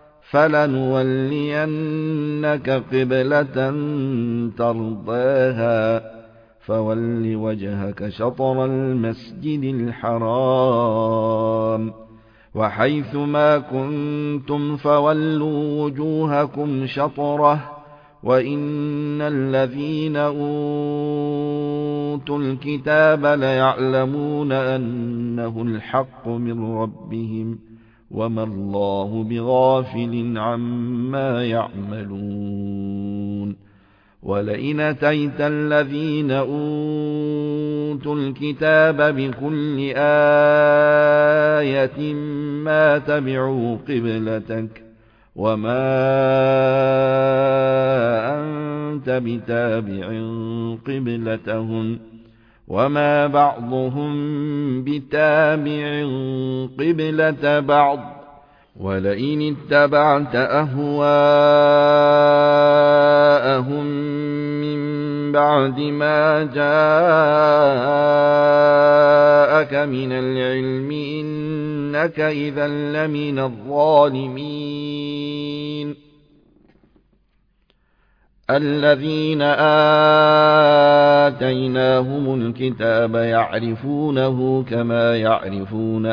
فلنولينك قبلة ترضاها فول وجهك شطر المسجد الحرام وحيث ما كنتم فولوا وجوهكم شطره وإن الذين أوتوا الكتاب ليعلمون أنه الحق من ربهم وما الله بغافل عما يعملون ولئن أتيت الذين أوتوا الكتاب بكل آية ما تبعوا قبلتك وما أنت بتابع قبلتهم وما بعضهم بتابع قبلة بعض ولئن اتبعت أهواءهم من بعد ما جاءك من العلم إنك إذا لمن الظالمين الذين آتيناهم الكتاب يعرفونه كما يعرفون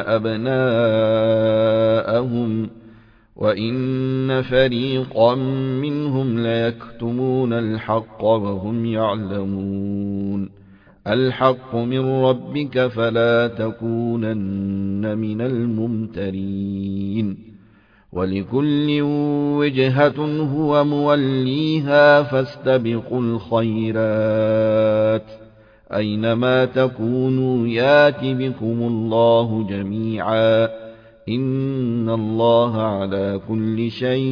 أبناءهم وإن فريقا منهم ليكتمون الحق وهم يعلمون الحق من ربك فلا تكونن من الممترين ولكل وجهة هو موليها فاستبقوا الخيرات أينما تكونوا يات بكم الله جميعا إن الله على كل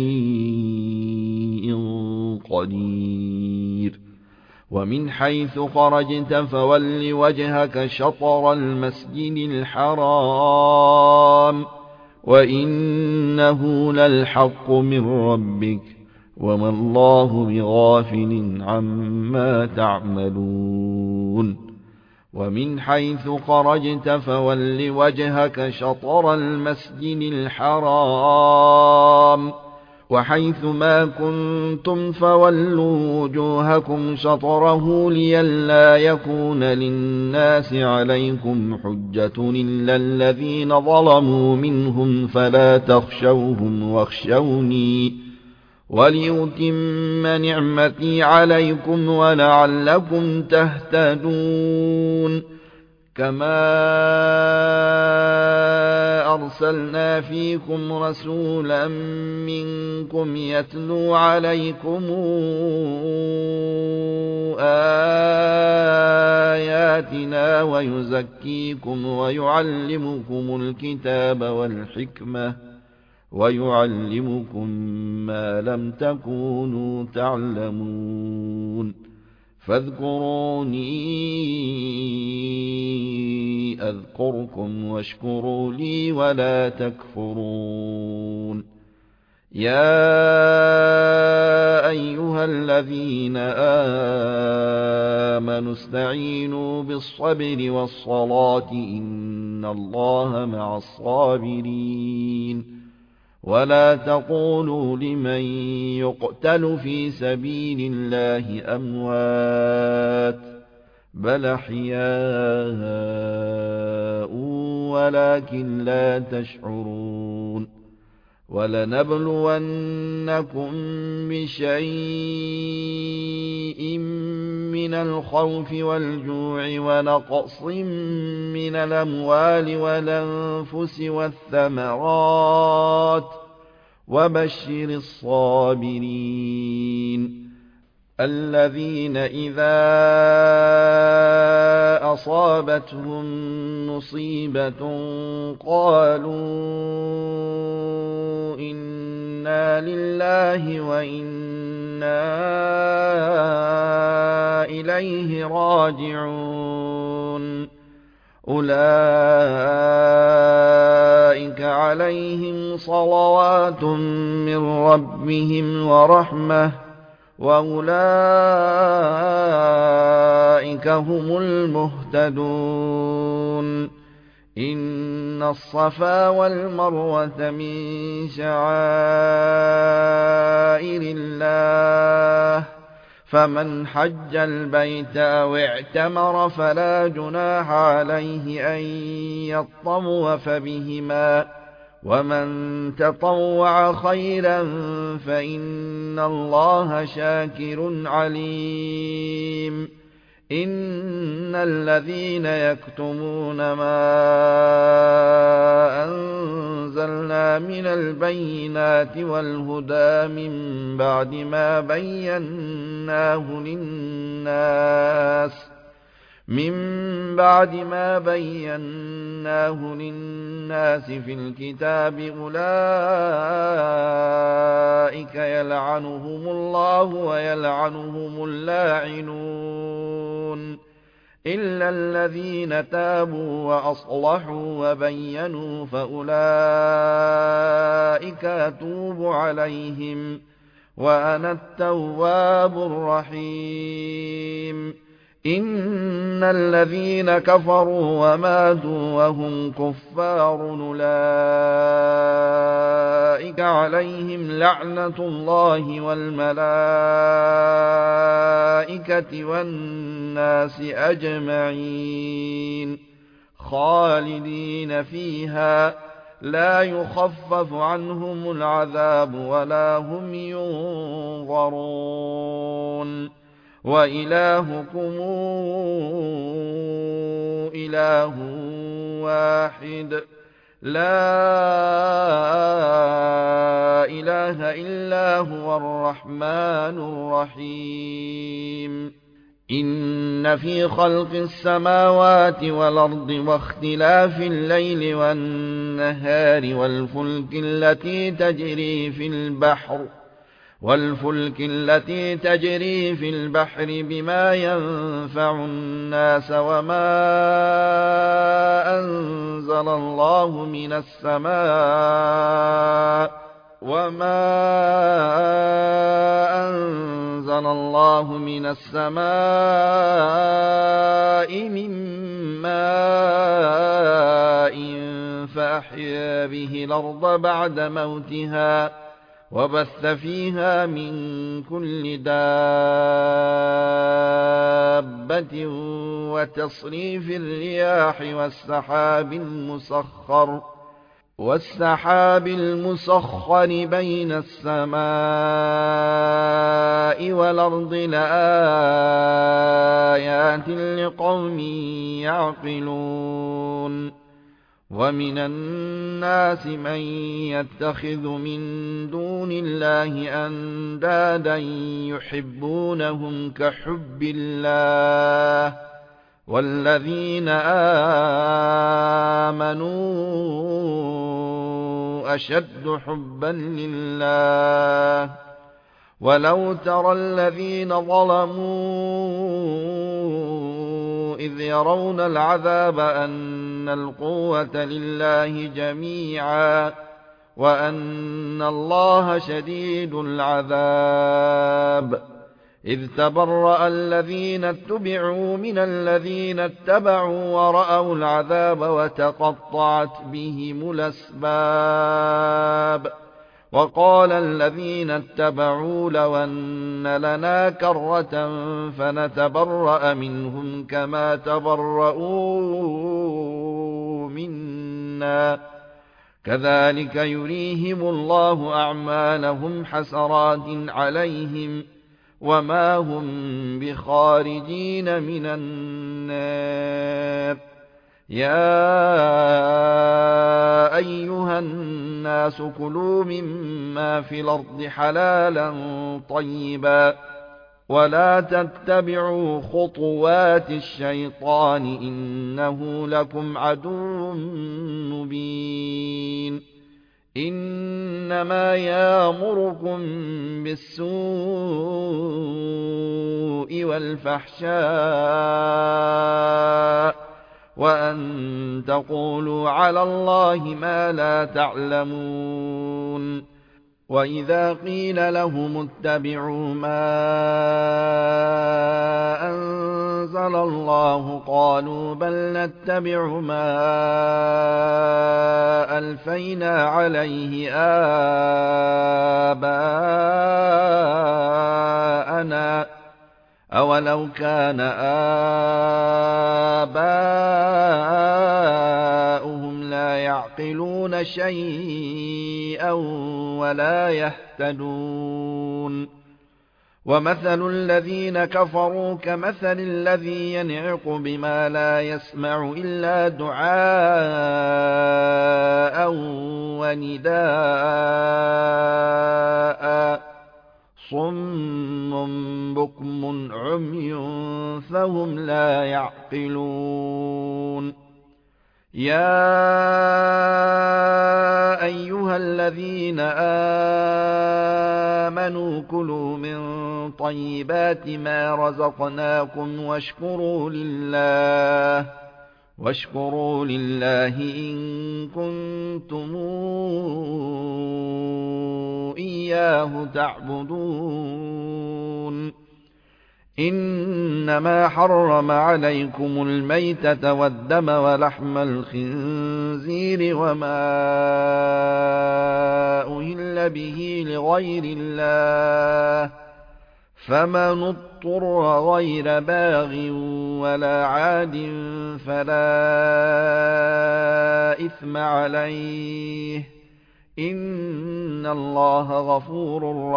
شيء قدير ومن حيث خرجت فول وجهك شطر المسجد الحرام وإنه للحق من ربك وما الله بغافل عما تعملون ومن حيث خرجت فول وجهك شطر المسجد الحرام وحيث ما كنتم فولوا وجوهكم شطره لئلا يكون للناس عليكم حجة إلا الذين ظلموا منهم فلا تخشوهم واخشوني وليتم نعمتي عليكم ولعلكم تهتدون كما أرسلنا فيكم رسولا منكم يتلو عليكم آياتنا ويزكيكم ويعلمكم الكتاب والحكمة ويعلمكم ما لم تكونوا تعلمون فاذكروني أذكركم واشكروا لي ولا تكفرون يا أيها الذين آمنوا استعينوا بالصبر والصلاة إن الله مع الصابرين ولا تقولوا لمن يقتل في سبيل الله أموات بل أحياء ولكن لا تشعرون ولنبلونكم بشيء من الخوف والجوع ونقص من الأموال والأنفس والثمرات وبشر الصابرين الذين إذا أصابتهم مصيبة قالوا إنا لله وإنا إليه راجعون أولئك عليهم صلوات من ربهم ورحمة وأولئك هم المهتدون إن الصفا والمروة من شعائر الله فمن حج البيت أو اعتمر فلا جناح عليه أن يطوف بهما ومن تطوع خيرا فإن الله شاكر عليم إن الذين يكتمون ما أنزلنا من البينات والهدى من بعد ما بيناه للناس من بعد ما بيناه للناس في الكتاب أولئك يلعنهم الله ويلعنهم اللاعنون إلا الذين تابوا وأصلحوا وبينوا فأولئك أتوب عليهم وأنا التواب الرحيم إن الذين كفروا وماتوا وهم كفار أولئك عليهم لعنة الله والملائكة والناس أجمعين خالدين فيها لا يخفف عنهم العذاب ولا هم ينظرون وإلهكم إله واحد لا إله إلا هو الرحمن الرحيم إن في خلق السماوات والأرض واختلاف الليل والنهار النهار والفلك التي تجري في البحر والفلك التي تجري في البحر بما ينفع الناس وما أنزل الله من السماء وما أنزل الله من السماء من ماء فأحيا به الأرض بعد موتها وبث فيها من كل دابة وتصريف الرياح والسحاب المسخر والسحاب المسخر بين السماء والأرض لآيات لقوم يعقلون ومن الناس من يتخذ من دون الله أندادا يحبونهم كحب الله والذين آمنوا أشد حبا لله ولو ترى الذين ظلموا إذ يرون العذاب أن القوة لله جميعا وأن الله شديد العذاب إذ تبرأ الذين اتبعوا من الذين اتبعوا ورأوا العذاب وتقطعت بهم الأسباب وقال الذين اتبعوا لو أن لنا كرة فنتبرأ منهم كما تبرؤوا منا كذلك يريهم الله أعمالهم حسرات عليهم وما هم بخارجين من النار يا أيها الناس كلوا مما في الأرض حلالا طيبا ولا تتبعوا خطوات الشيطان إنه لكم عدو مبين إنما يأمركم بالسوء والفحشاء وأن تقولوا على الله ما لا تعلمون وإذا قيل لهم اتبعوا ما أنزل الله قالوا بل نتبع ما ألفينا عليه آباءنا أولو كان آباؤهم لا يعقلون شيئا ولا يهتدون ومثل الذين كفروا كمثل الذي ينعق بما لا يسمع إلا دعاء ونداء صم بكم عمي فهم لا يعقلون يا أيها الذين آمنوا كلوا من طيبات ما رزقناكم واشكروا لله واشكروا لله إن كنتم إياه تعبدون إنما حرم عليكم الميتة والدم ولحم الخنزير وما أهل به لغير الله فمن اضطر غير باغ ولا عاد فلا إثم عليه إن الله غفور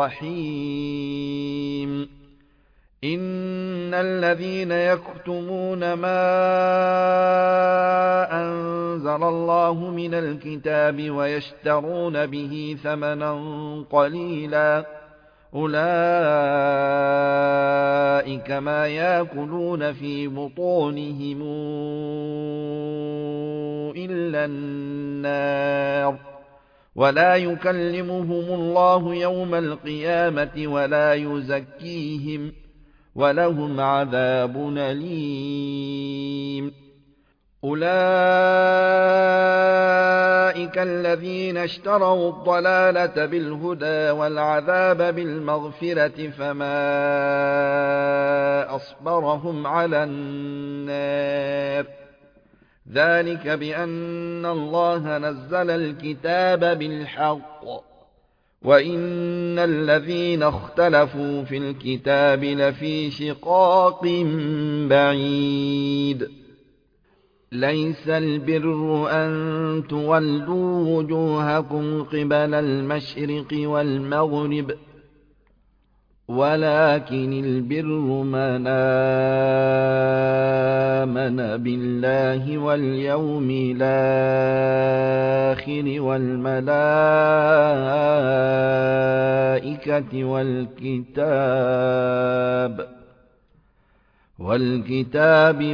رحيم إن الذين يكتمون ما أنزل الله من الكتاب ويشترون به ثمنا قليلا أولئك ما يأكلون في بطونهم إلا النار ولا يكلمهم الله يوم القيامة ولا يزكيهم ولهم عذاب أليم أولئك الذين اشتروا الضلالة بالهدى والعذاب بالمغفرة فما أصبرهم على النار ذلك بأن الله نزل الكتاب بالحق وإن الذين اختلفوا في الكتاب لفي شقاق بعيد ليس البر أن تولوا وجوهكم قبل المشرق والمغرب ولكن البر من آمن بالله واليوم الآخر والملائكة والكتاب والكتاب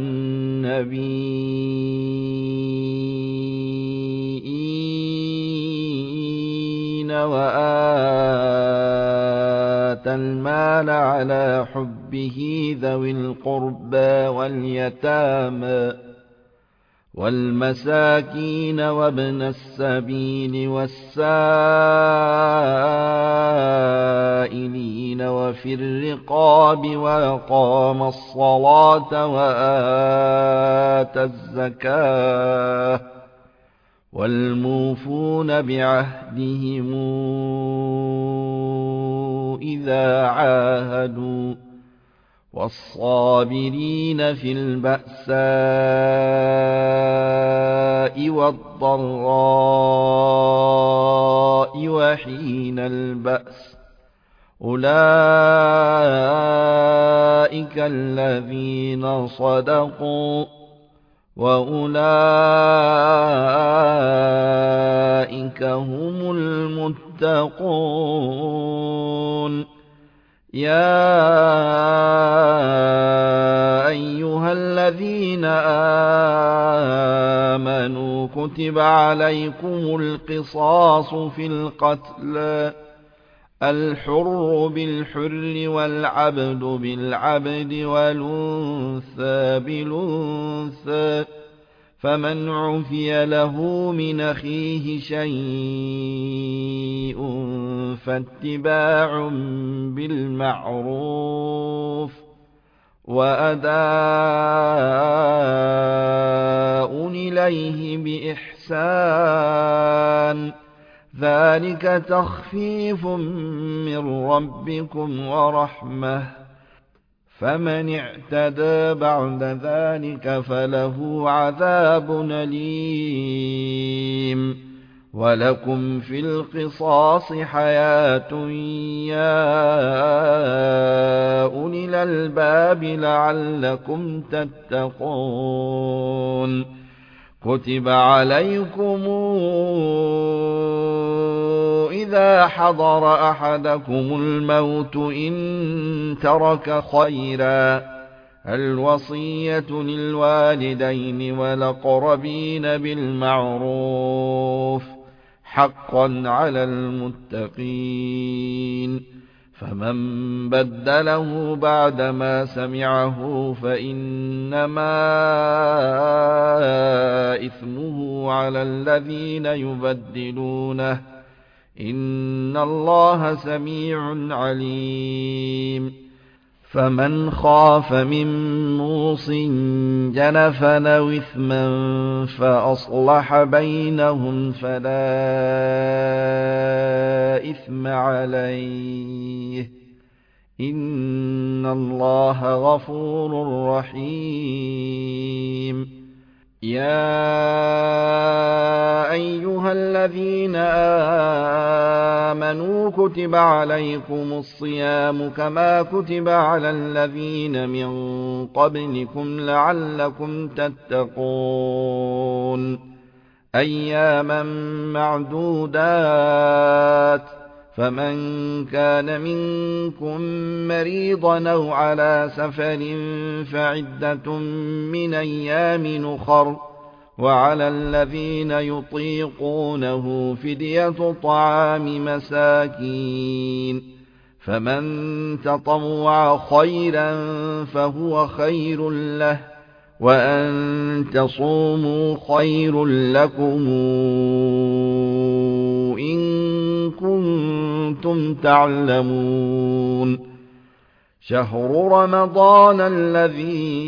والنبيين وآتى المال على حبه ذوي القربى واليتامى والمساكين وابن السبيل والسائلين وفي الرقاب وأقام الصلاة وآتى الزكاة والموفون بعهدهم إذا عاهدوا والصابرين في البأساء والضراء وحين البأس أولئك الذين صدقوا وأولئك هم المتقون يا أيها الذين آمنوا كتب عليكم القصاص في القتلى الحر بالحر والعبد بالعبد والأنثى بالأنثى فمن عفي له من أخيه شيء فاتباع بالمعروف وأداء إليه بإحسان ذلك تخفيف من ربكم ورحمة فمن اعتدى بعد ذلك فله عذاب أليم ولكم في القصاص حياة يا أولي الألباب لعلكم تتقون كتب عليكم إذا حضر أحدكم الموت إن ترك خيرا الوصية للوالدين والأقربين بالمعروف حقا على المتقين فمن بدله بعدما سمعه فإنما إثمه على الذين يبدلونه إن الله سميع عليم فمن خاف من موص جنفا أو إثما فأصلح بينهم فلا إثم عليه إن الله غفور رحيم يا أيها الذين آمنوا كتب عليكم الصيام كما كتب على الذين من قبلكم لعلكم تتقون أياما معدودات فمن كان منكم مريضا أو على سفر فعدة من أيام أخر وعلى الذين يطيقونه فدية طعام مساكين فمن تطوع خيرا فهو خير له وأن تصوموا خير لكم إن كنتم تعلمون شهر رمضان الذي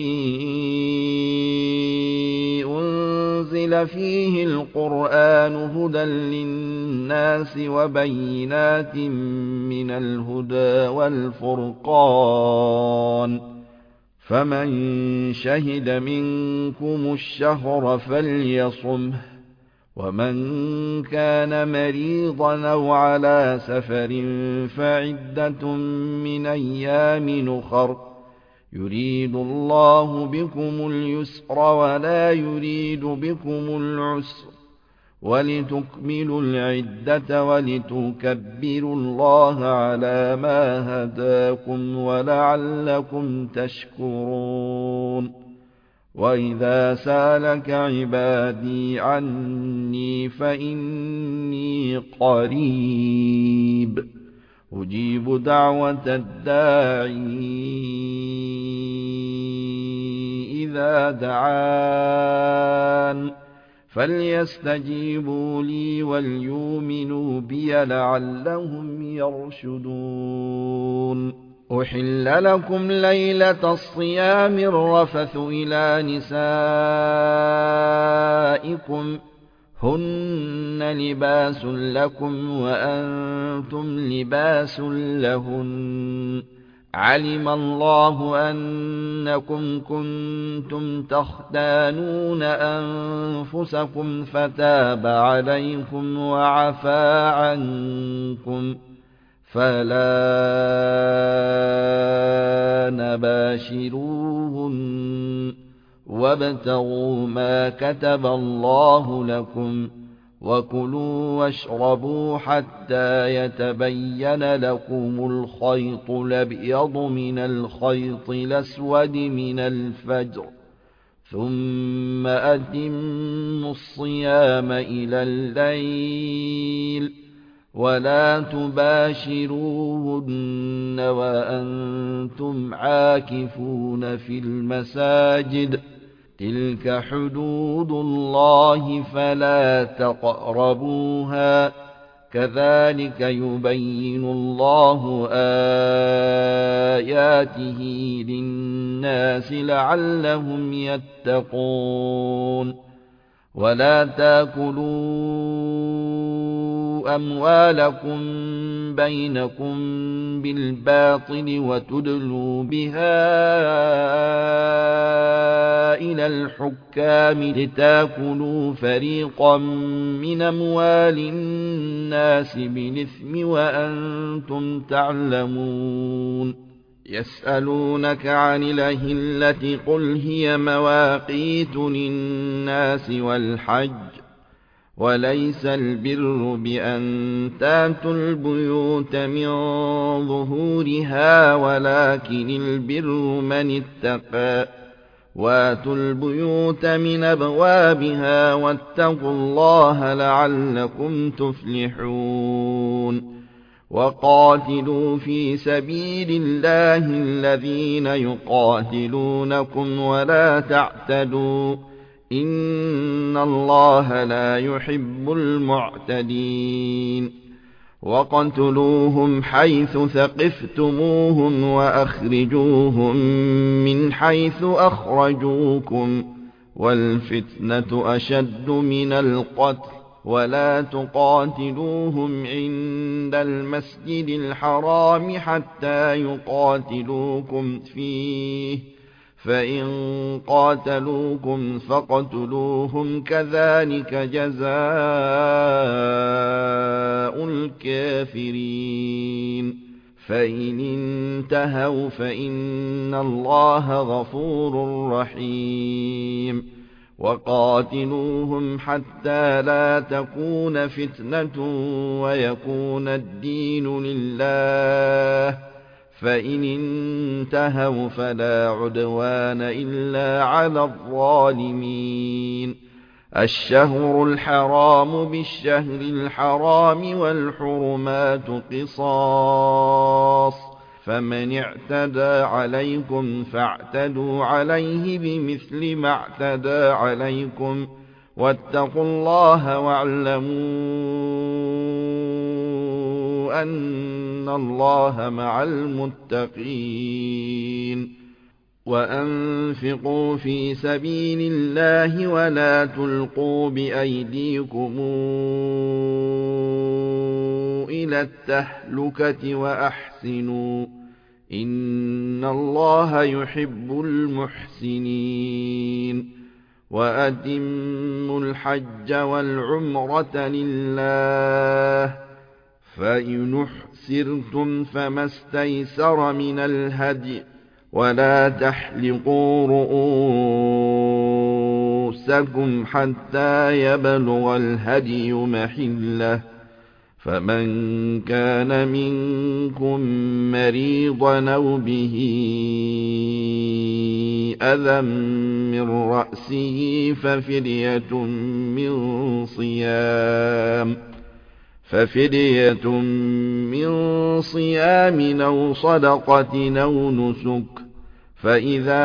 أنزل فيه القرآن هدى للناس وبينات من الهدى والفرقان فمن شهد منكم الشهر فليصمه ومن كان مريضا أو على سفر فعدة من أيام أخر يريد الله بكم اليسر ولا يريد بكم العسر ولتكملوا العدة ولتكبروا الله على ما هداكم ولعلكم تشكرون وإذا سألك عبادي عني فإني قريب أجيب دعوة الداعي إذا دعان فليستجيبوا لي وليؤمنوا بي لعلهم يرشدون أحل لكم ليلة الصيام الرفث إلى نسائكم هن لباس لكم وأنتم لباس لهن علم الله أنكم كنتم تختانون أنفسكم فتاب عليكم وعفى عنكم فلا نباشروهن وابتغوا ما كتب الله لكم وكلوا واشربوا حتى يتبين لكم الخيط الأبيض من الخيط الأسود من الفجر ثم أتموا الصيام إلى الليل ولا تباشروهن وأنتم عاكفون في المساجد تلك حدود الله فلا تقربوها كذلك يبين الله آياته للناس لعلهم يتقون ولا تاكلوا أموالكم بينكم بالباطل وتدلوا بها إلى الحكام لتاكلوا فريقا من أموال الناس بالإثم وأنتم تعلمون يسألونك عن الأهلة قل هي مواقيت للناس والحج وليس البر بأن تاتوا البيوت من ظهورها ولكن البر من اتقى واتوا البيوت من أبوابها واتقوا الله لعلكم تفلحون وقاتلوا في سبيل الله الذين يقاتلونكم ولا تعتدوا إن الله لا يحب المعتدين وقتلوهم حيث ثقفتموهم وأخرجوهم من حيث أخرجوكم والفتنة أشد من القتل ولا تقاتلوهم عند المسجد الحرام حتى يقاتلوكم فيه فإن قاتلوكم فاقتلوهم كذلك جزاء الكافرين فإن انتهوا فإن الله غفور رحيم وقاتلوهم حتى لا تكون فتنة ويكون الدين لله فإن انتهوا فلا عدوان إلا على الظالمين الشهر الحرام بالشهر الحرام والحرمات قصاص، فمن اعتدى عليكم فاعتدوا عليه بمثل ما اعتدى عليكم، واتقوا الله واعلموا أن الله مع المتقين. وأنفقوا في سبيل الله ولا تلقوا بأيديكم إلى التهلكة وأحسنوا إن الله يحب المحسنين. وأتموا الحج والعمرة لله، فإن احسرتم فما استيسر من الهدي، ولا تحلقوا رؤوسكم حتى يبلغ الهدي محله، فمن كان منكم مريضا أو به أذى من رأسه ففدية من صيام ففدية من صيام أو صدقة أو نسك، فإذا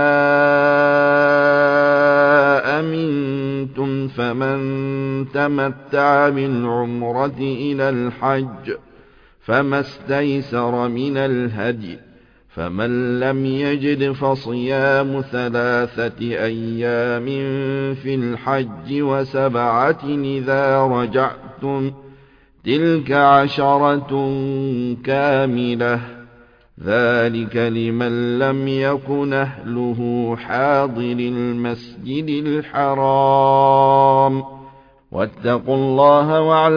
أمنتم فمن تمتع بالعمرة إلى الحج فما استيسر من الهدي، فمن لم يجد فصيام ثلاثة أيام في الحج وسبعة إذا رجعتم، تلك عشرة كاملة، ذلك لمن لم يكن أهله حاضر المسجد الحرام. واتقوا الله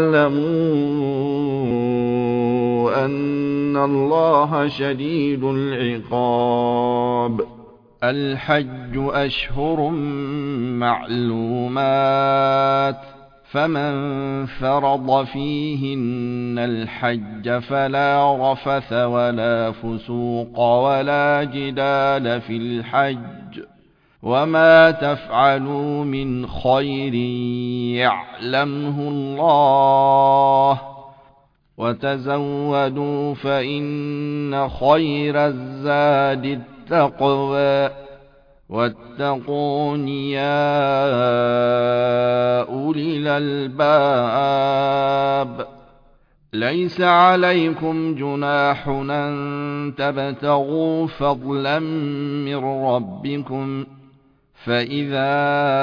واعلموا أن الله شديد العقاب. الحج أشهر معلومات، فمن فرض فيهن الحج فلا رفث ولا فسوق ولا جدال في الحج، وما تفعلوا من خير يعلمه الله، وتزودوا فإن خير الزاد التقوى، واتقون يا أولي الألباب. ليس عليكم جناح أن تبتغوا فضلا من ربكم، فإذا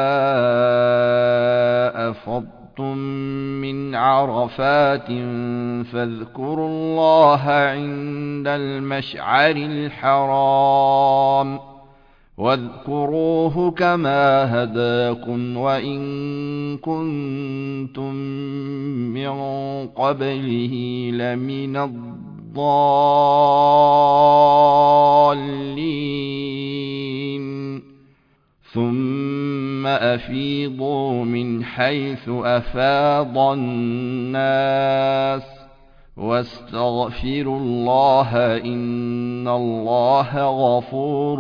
أفضتم من عرفات فاذكروا الله عند المشعر الحرام، واذكروه كما هداكم وإن كنتم من قبله لمن الضالين. ثم أفيضوا من حيث أفاض الناس، واستغفروا الله إن الله غفور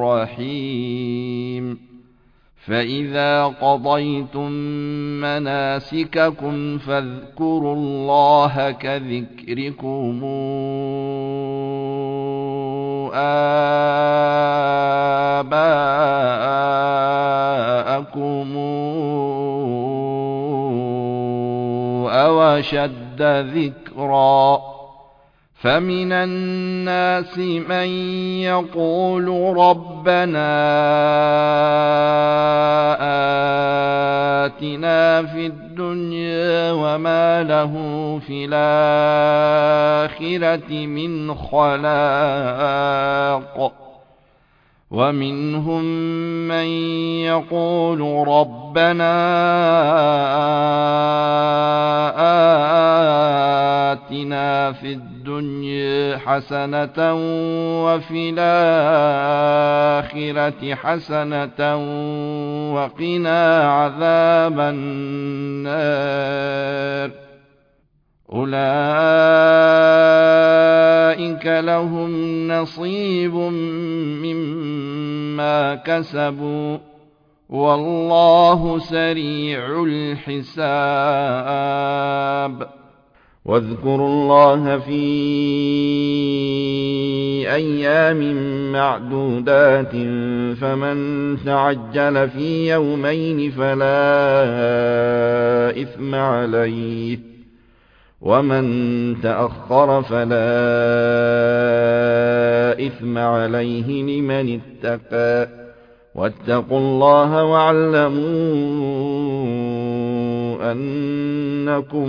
رحيم. فإذا قضيتم مناسككم فاذكروا الله كذكركم آباءكم أو أشد ذكرا. فمن الناس من يقول ربنا آتنا في الدنيا وما له في الآخرة من خلاق، ومنهم من يقول ربنا آتنا في الدنيا حسنة وفي الآخرة حسنة وقنا عذاب النار. أولئك لهم نصيب مما كسبوا، والله سريع الحساب. واذكروا الله في أيام معدودات فمن تعجل في يومين فلا إثم عليه ومن تأخر فلا إثم عليه لمن اتقى واتقوا الله واعلموا أنكم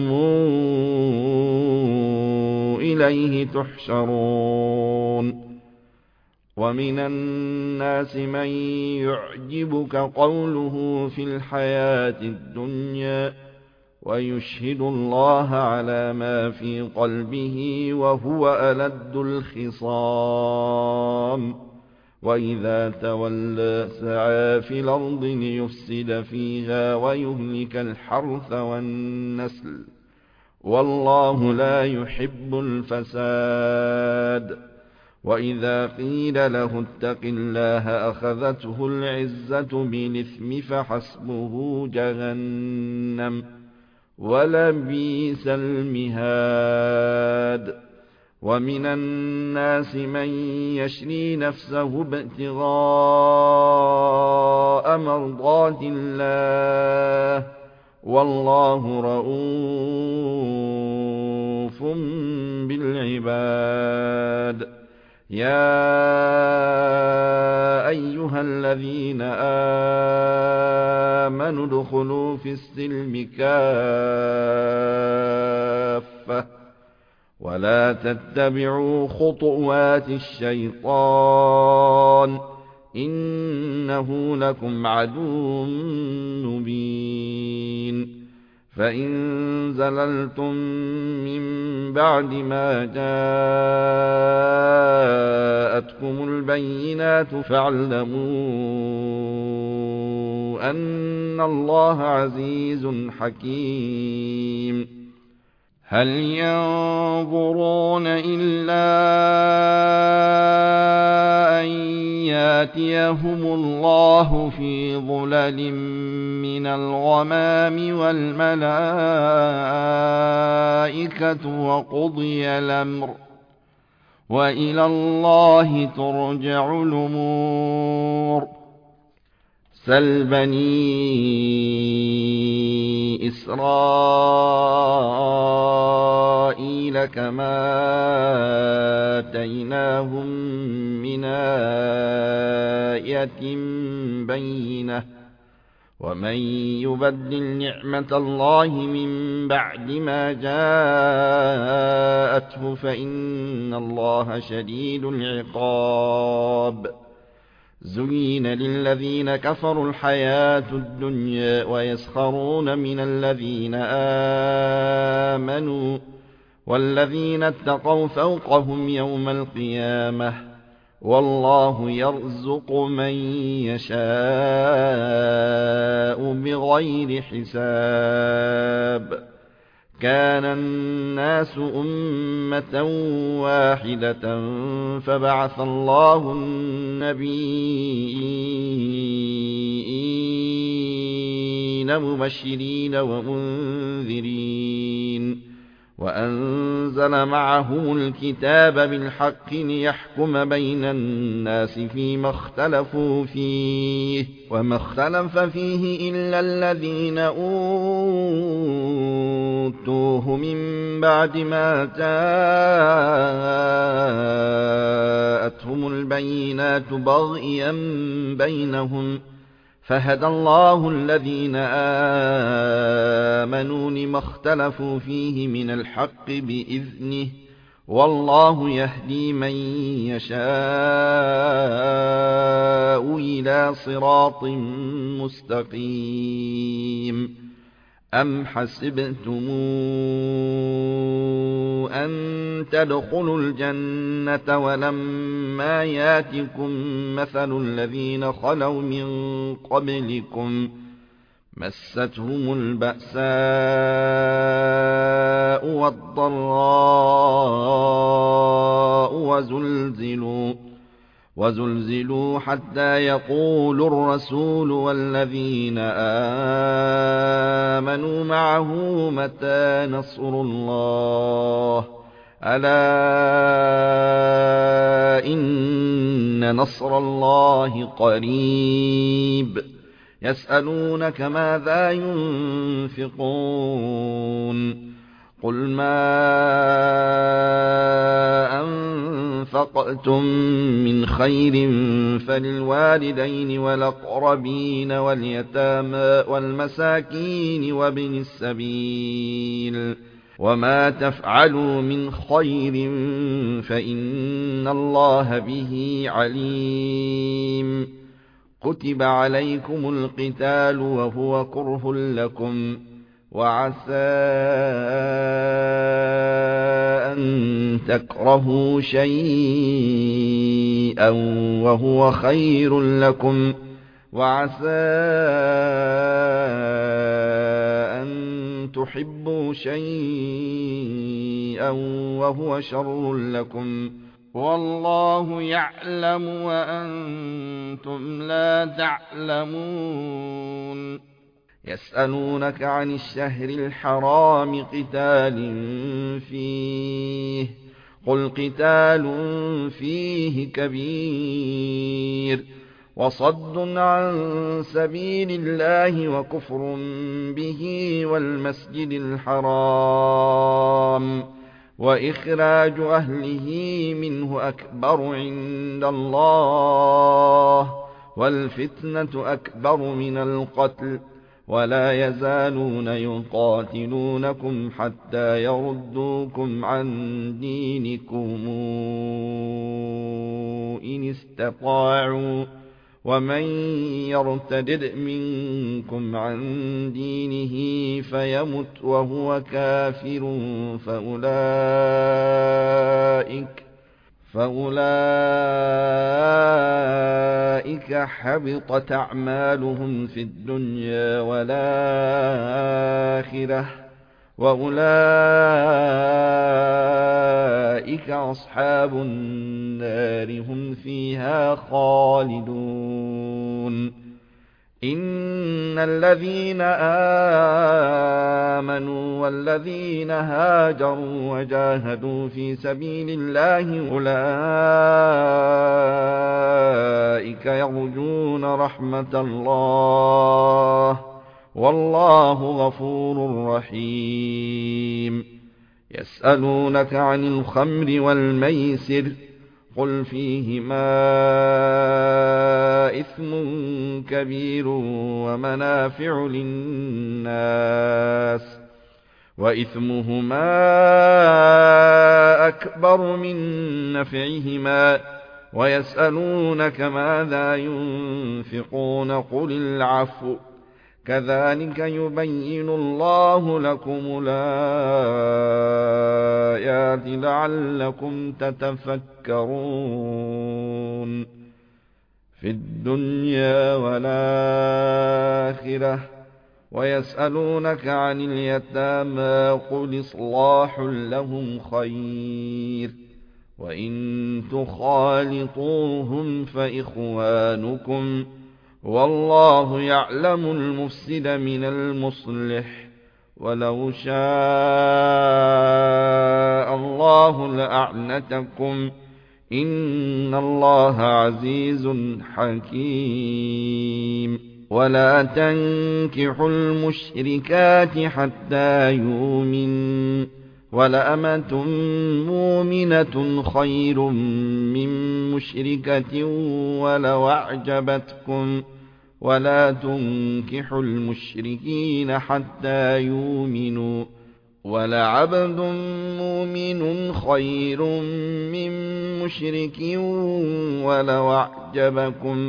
إليه تحشرون. ومن الناس من يعجبك قوله في الحياة الدنيا ويشهد الله على ما في قلبه وهو ألد الخصام وإذا تولى سعى في الأرض ليفسد فيها ويهلك الحرث والنسل والله لا يحب الفساد. وإذا قيل له اتق الله أخذته العزة بالإثم فحسبه جهنم ولبئس المهاد. ومن الناس من يشري نفسه ابتغاء مرضات الله والله رءوف بالعباد. يا أيها الذين آمنوا ادخلوا في السلم كافة ولا تتبعوا خطوات الشيطان إنه لكم عدو مبين. فإن زللتم من بعد ما جاءتكم البينات فاعلموا أن الله عزيز حكيم. هل ينظرون إلا أن ياتيهم الله في ظلل من الغمام والملائكة وقضي الأمر وإلى الله ترجع الأمور. سل بني إسرائيل كما آتيناهم من آية بينة ومن يبدل نعمة الله من بعد ما جاءته فإن الله شديد العقاب. زين للذين كفروا الحياة الدنيا ويسخرون من الذين آمنوا والذين اتقوا فوقهم يوم القيامة والله يرزق من يشاء بغير حساب. كان الناس أمة واحدة فبعث الله النبيين مبشرين ومنذرين وأنزل معهم الكتاب بالحق ليحكم بين الناس فيما اختلفوا فيه وما اختلف فيه إلا الذين أوتوه من بعد ما جاءتهم البينات بغيا بينهم فهدى الله الذين آمنوا لما اختلفوا فيه من الحق بإذنه والله يهدي من يشاء إلى صراط مستقيم. أم حسبتم أن تدخلوا الجنة ولما ياتكم مثل الذين خلوا من قبلكم مستهم البأساء والضراء وزلزلوا وزلزلوا حتى يقول الرسول والذين آمنوا معه متى نصر الله ألا إن نصر الله قريب يسألونك ماذا ينفقون قل ما أنفقتم من خير فللوالدين والأقربين واليتامى والمساكين وابن السبيل وما تفعلوا من خير فإن الله به عليم كتب عليكم القتال وهو كره لكم وعسى أن تكرهوا شيئا وهو خير لكم وعسى أن تحبوا شيئا وهو شر لكم والله يعلم وأنتم لا تعلمون يسألونك عن الشهر الحرام قتال فيه قل قتال فيه كبير وصد عن سبيل الله وكفر به والمسجد الحرام وإخراج أهله منه أكبر عند الله والفتنة أكبر من القتل ولا يزالون يقاتلونكم حتى يردوكم عن دينكم إن استطاعوا ومن يرتدد منكم عن دينه فيمت وهو كافر فأولئك فأولئك حبطت أعمالهم في الدنيا والآخرة وأولئك أصحاب النار هم فيها خالدون إن الذين آمنوا والذين هاجروا وجاهدوا في سبيل الله أولئك يرجون رحمة الله والله غفور رحيم يسألونك عن الخمر والميسر قل فيهما إثم كبير ومنافع للناس وإثمهما أكبر من نفعهما ويسألونك ماذا ينفقون قل العفو كذلك يبين الله لكم الآيات لعلكم تتفكرون في الدنيا والآخرة ويسألونك عن اليتامى قل إصلاح لهم خير وإن تخالطوهم فإخوانكم والله يعلم المفسد من المصلح ولو شاء الله لأعنتكم إن الله عزيز حكيم ولا تنكحوا المشركات حتى يؤمنوا ولأمة مؤمنة خير من مشركة ولو أعجبتكم ولا تنكحوا المشركين حتى يؤمنوا ولعبد مؤمن خير من مشرك ولو أعجبكم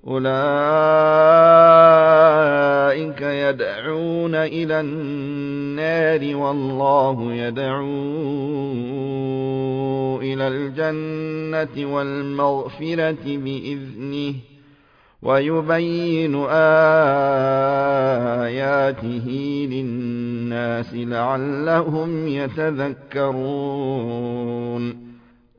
أولئك يدعون إلى النار والله يدعو إلى الجنة والمغفرة بإذنه ويبين آياته للناس لعلهم يتذكرون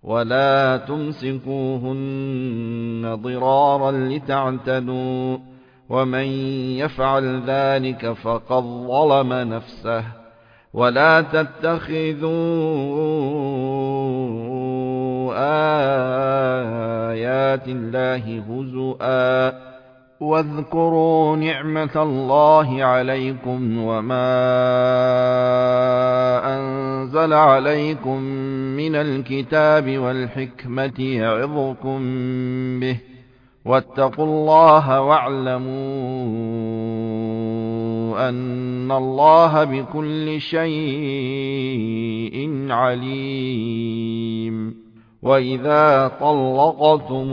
ولا تمسكوهن ضرارا لتعتدوا ومن يفعل ذلك فقد ظلم نفسه ولا تتخذوا آيات الله هزؤا واذكروا نعمة الله عليكم وما أنزل عليكم من الكتاب والحكمة يعظكم به واتقوا الله واعلموا أن الله بكل شيء عليم. وإذا طلقتم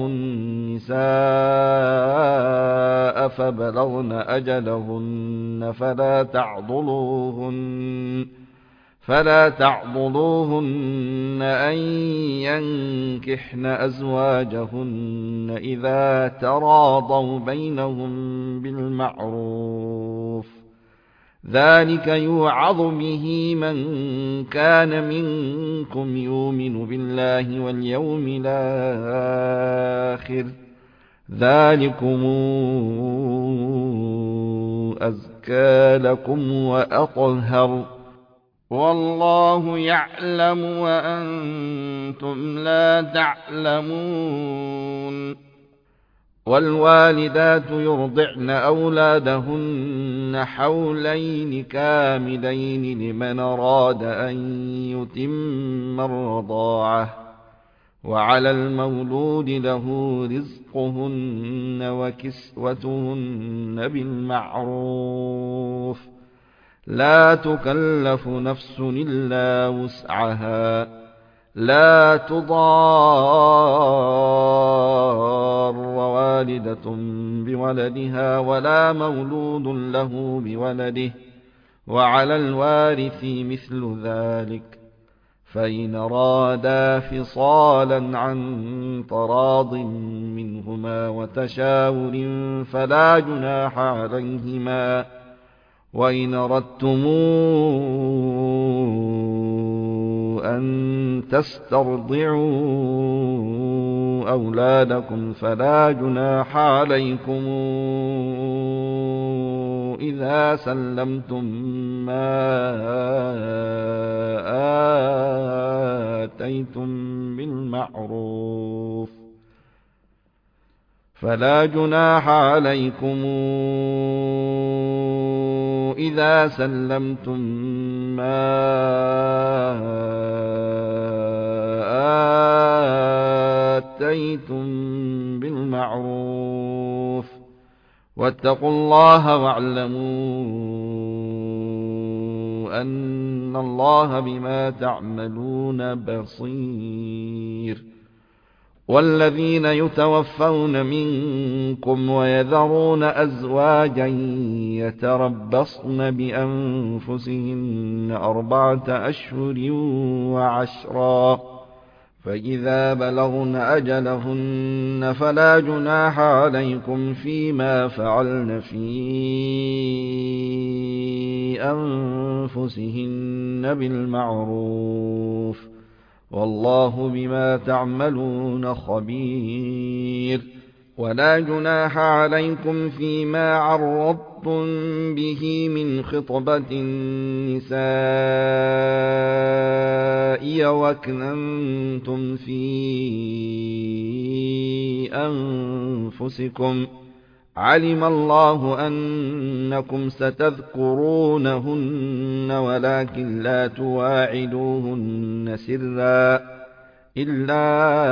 النساء فبلغن أجلهن فلا تعضلوهن فلا تعضلوهن أن ينكحن أزواجهن إذا تراضوا بينهم بالمعروف ذلك يوعظ به من كان منكم يؤمن بالله واليوم الآخر ذلكم أزكى لكم وأطهر والله يعلم وأنتم لا تعلمون. والوالدات يرضعن أولادهن حولين كاملين لمن أراد أن يتم الرضاعة وعلى المولود له رزقهن وكسوتهن بالمعروف لا تكلف نفس إلا وسعها لا تضار والدة بولدها ولا مولود له بولده وعلى الوارث مثل ذلك فإن أرادا فصالا عن تراض منهما وتشاور فلا جناح عليهما. وإن أردتم أن تسترضعوا أولادكم فلا جناح عليكم إذا سلمتم ما آتيتم بالمعروف فلا جناح عليكم إذا سلمتم ما آتيتم بالمعروف واتقوا الله واعلموا أن الله بما تعملون بصير. والذين يتوفون منكم ويذرون أزواجا يتربصن بأنفسهن أربعة أشهر وعشرا فإذا بلغن أجلهن فلا جناح عليكم فيما فعلن في أنفسهن بالمعروف والله بما تعملون خبير. ولا جناح عليكم فيما عرضتم به من خطبة النساء وأكننتم في أنفسكم علم الله أنكم ستذكرونهن ولكن لا تواعدوهن سرا إلا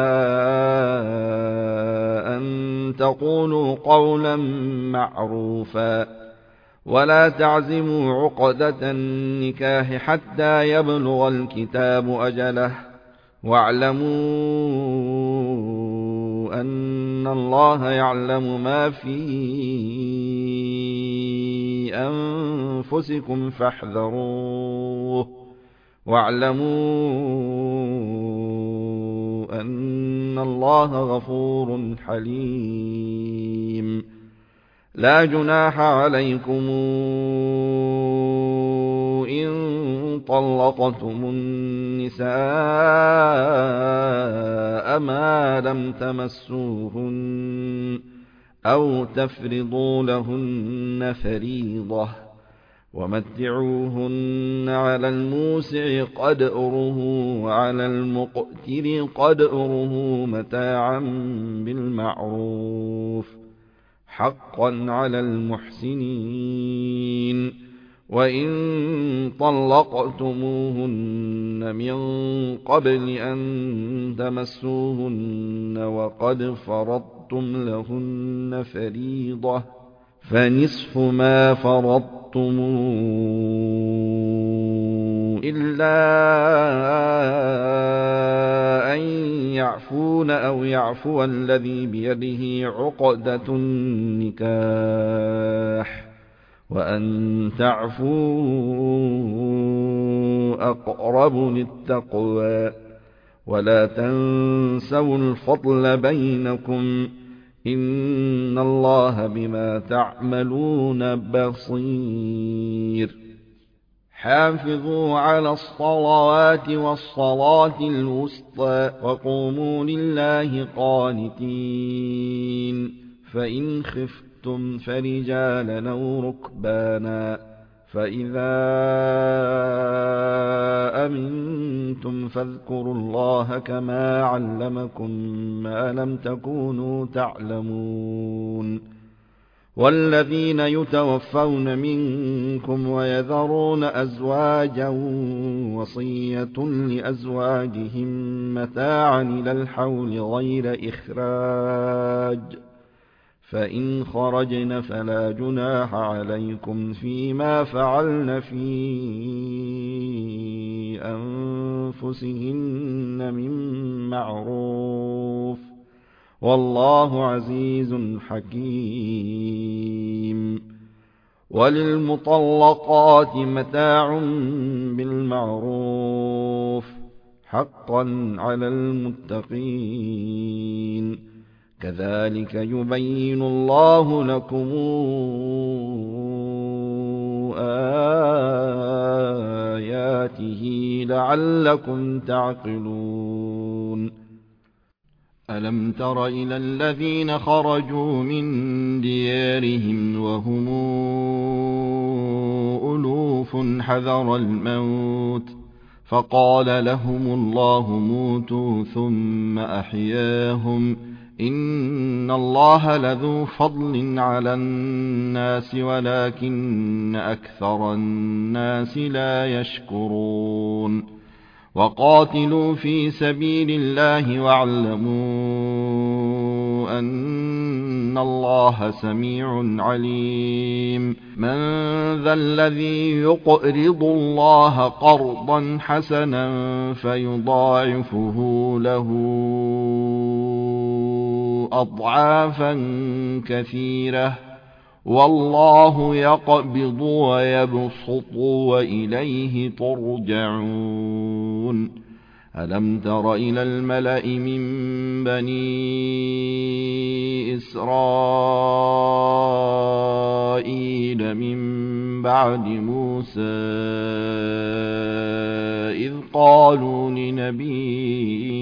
أن تقولوا قولا معروفا ولا تعزموا عقدة النكاح حتى يبلغ الكتاب أجله واعلموا أن الله يعلم ما في أنفسكم فاحذروه واعلموا أن الله غفور حليم. لا جناح عليكم إن طلقتم النساء ما لم تمسوهن أو تفرضوا لهن فريضة ومتعوهن على الموسع قدره وعلى المقتر قدره متاعا بالمعروف حقا على المحسنين. وإن طلقتموهن من قبل أن تمسوهن وقد فرضتم لهن فريضة فنصف ما فرضتم إلا أن يعفون أو يعفو الذي بيده عقدة النكاح وأن تعفوا أقرب للتقوى ولا تنسوا الفضل بينكم إن الله بما تعملون بصير. حافظوا على الصلوات والصلاة الوسطى وقوموا لله قانتين. فإن خفتم فرجالا أو ركبانا فإذا أمنتم فاذكروا الله كما علمكم ما لم تكونوا تعلمون. والذين يتوفون منكم ويذرون أزواجا وصية لأزواجهم متاعا إلى الحول غير إخراج فإن خرجن فلا جناح عليكم فيما فعلن في أنفسهن من معروف والله عزيز حكيم. وللمطلقات متاع بالمعروف حقا على المتقين كذلك يبين الله لكم آياته لعلكم تعقلون. ألم تر إلى الذين خرجوا من ديارهم وهم ألوف حذر الموت فقال لهم الله موتوا ثم أحياهم إن الله لذو فضل على الناس ولكن أكثر الناس لا يشكرون. وقاتلوا في سبيل الله واعلموا أن الله سميع عليم. من ذا الذي يقرض الله قرضا حسنا فيضاعفه له أضعافا كثيرة والله يقبض ويبسط وإليه ترجعون. ألم تر إلى الملأ من بني إسرائيل من بعد موسى إذ قالوا لنبي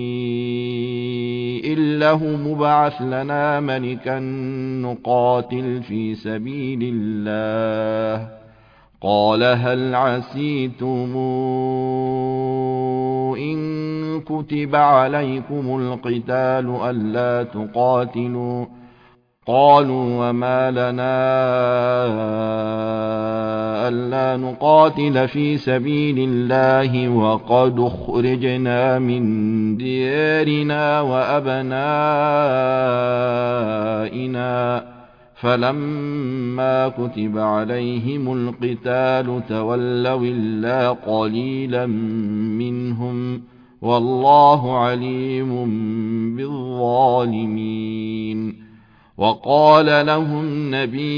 له مبعث لنا ملكا نقاتل في سبيل الله قال هل عسيتم إن كتب عليكم القتال ألا تقاتلوا قالوا وما لنا ألا نقاتل في سبيل الله وقد أخرجنا من ديارنا وأبنائنا فلما كتب عليهم القتال تولوا إلا قليلا منهم والله عليم بالظالمين. وقال لهم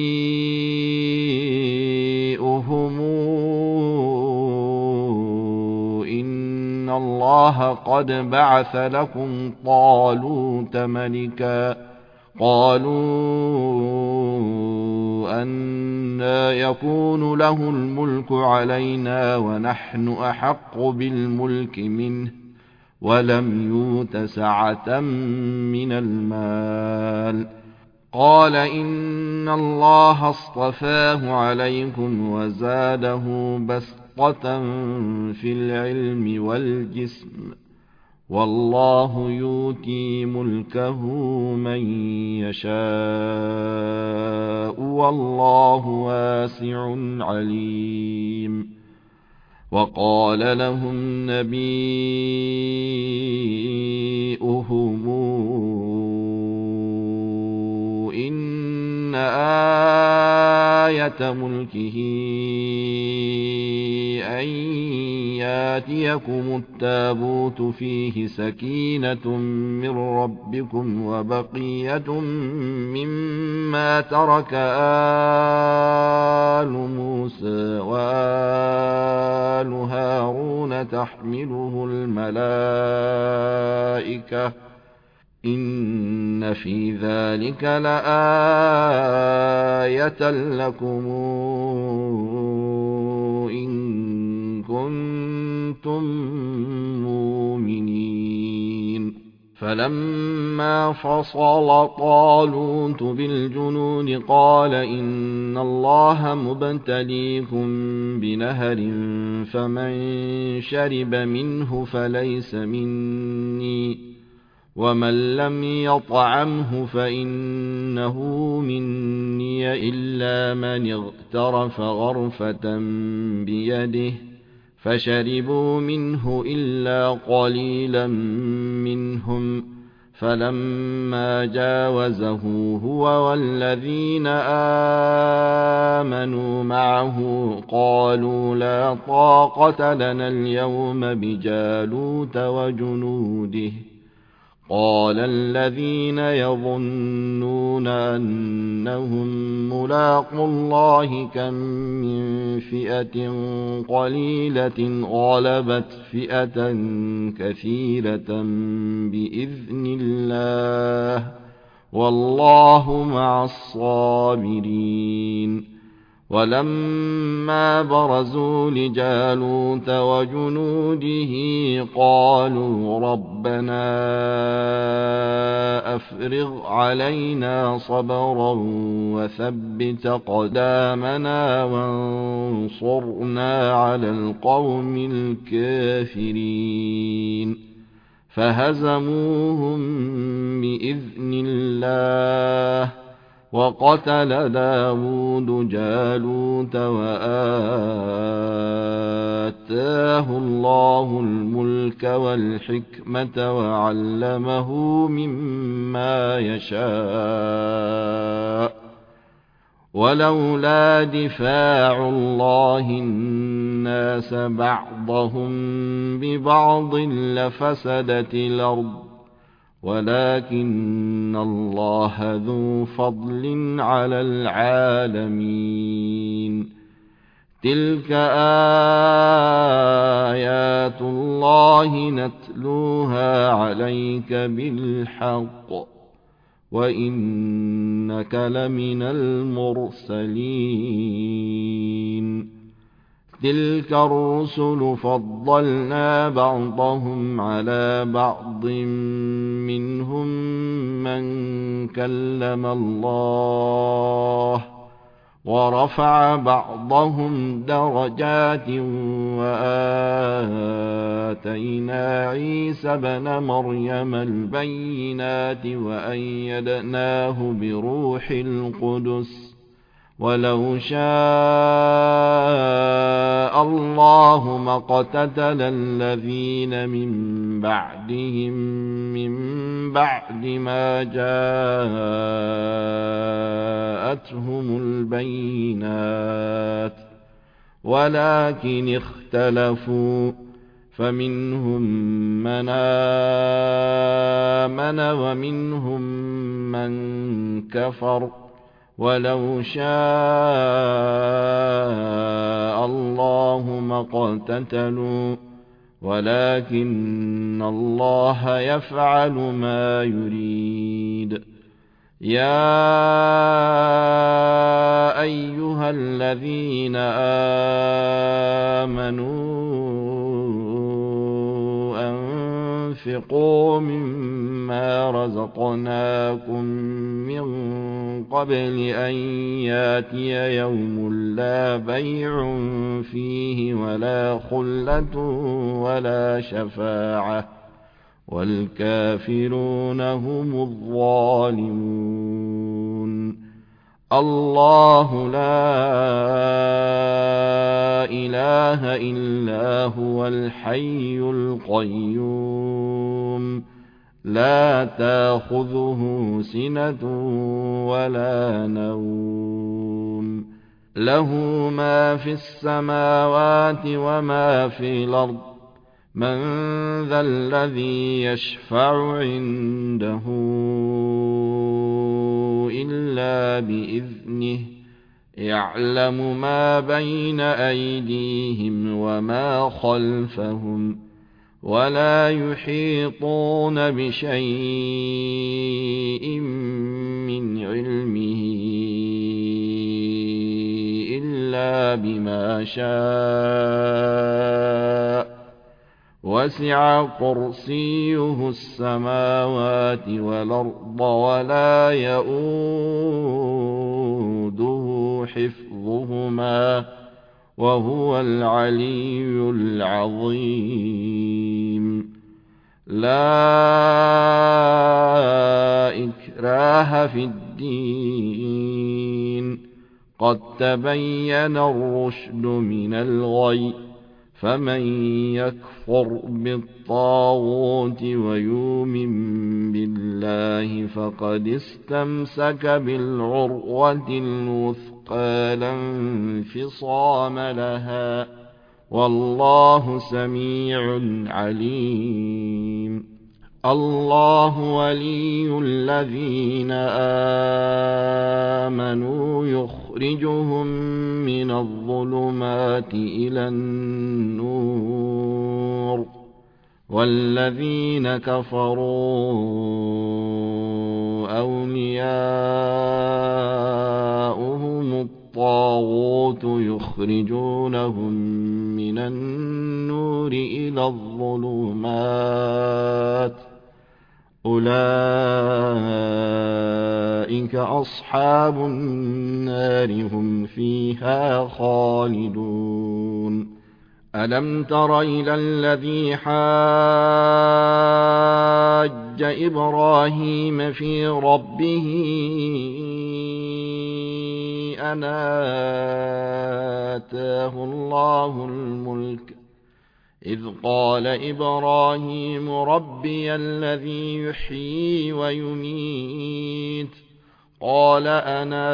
نبيؤهم إن الله قد بعث لكم طالوت ملكا قالوا أن أنا يكون له الملك علينا ونحن أحق بالملك منه ولم يؤت سعة من المال. قال إن الله اصطفاه عليكم وزاده بسطة في العلم والجسم والله يؤتي ملكه من يشاء والله واسع عليم. وقال لهم نبيؤهم إن آية ملكه أن ياتيكم التابوت فيه سكينة من ربكم وبقية مما ترك آل موسى وآل هارون تحمله الملائكة إن في ذلك لآية لكم إن كنتم مؤمنين. فلما فصل طالوت بالجنود قال إن الله مبتليكم بنهر فمن شرب منه فليس مني ومن لم يطعمه فإنه مني إلا من اغترف غرفة بيده فشربوا منه إلا قليلا منهم. فلما جاوزه هو والذين آمنوا معه قالوا لا طاقة لنا اليوم بجالوت وجنوده. قال الذين يظنون أنهم ملاقو الله كم من فئة قليلة غلبت فئة كثيرة بإذن الله والله مع الصابرين. ولما برزوا لجالوت وجنوده قالوا ربنا أفرغ علينا صبرا وثبت قدامنا وانصرنا على القوم الكافرين. فهزموهم بإذن الله وقتل داود جالوت وآتاه الله الملك والحكمة وعلمه مما يشاء. ولولا دفاع الله الناس بعضهم ببعض لفسدت الأرض ولكن الله ذو فضل على العالمين. تلك آيات الله نتلوها عليك بالحق وإنك لمن المرسلين. تلك الرسل فضلنا بعضهم على بعض منهم من كلم الله ورفع بعضهم درجات وآتينا عيسى ابن مريم البينات وأيدناه بروح القدس ولو شاء الله ما اقتتل الذين من بعدهم من بعد ما جاءتهم البينات ولكن اختلفوا فمنهم من آمن ومنهم من كفر ولو شاء الله ما اقتتلوا ولكن الله يفعل ما يريد. يا أيها أيها الذين آمنوا أنفقوا مما رزقناكم من قبل أن ياتي يوم لا بيع فيه ولا خلة ولا شفاعة والكافرون هم الظالمون. الله لا إله إلا هو الحي القيوم لا تأخذه سنة ولا نوم له ما في السماوات وما في الأرض من ذا الذي يشفع عنده إلا بإذنه يعلم ما بين أيديهم وما خلفهم ولا يحيطون بشيء من علمه إلا بما شاء وسع كرسيه السماوات والأرض ولا يئوده حفظهما وهو العلي العظيم. لا إكراه في الدين قد تبين الرشد من الغي فمن يكفر بالطاغوت ويؤمن بالله فقد استمسك بالعروة الوثقى لا انفصام لها والله سميع عليم. الله ولي الذين آمنوا يخرجهم من الظلمات إلى النور والذين كفروا أولياؤهم الطاغوت يخرجونهم من النور إلى الظلمات أولئك أصحاب النار هم فيها خالدون. ألم تر إلى الذي حاج إبراهيم في ربه أن آتاه الله الملك إذ قال إبراهيم ربي الذي يحيي ويميت قال أنا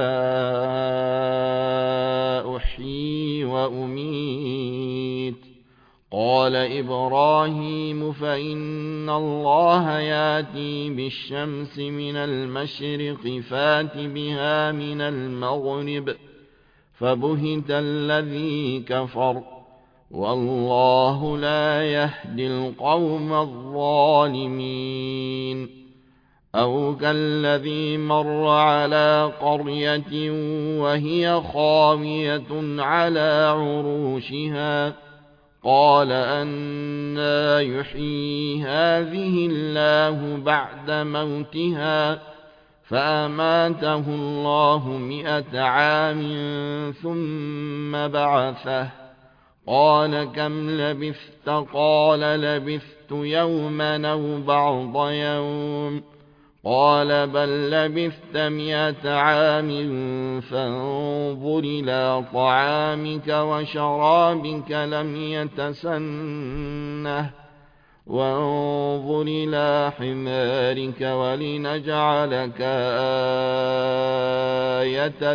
أحيي وأميت قال إبراهيم فإن الله يأتي بالشمس من المشرق فات بها من المغرب فبهت الذي كفر والله لا يهدي القوم الظالمين. أو كالذي مر على قرية وهي خاوية على عروشها قال أنى يحيي هذه الله بعد موتها فأماته الله مئة عام ثم بعثه قال كم لبثت قال لبثت يوما أو بعض يوم قال بل لبثت مئة عام فانظر إلى طعامك وشرابك لم يتسنه وانظر إلى حمارك ولنجعلك آية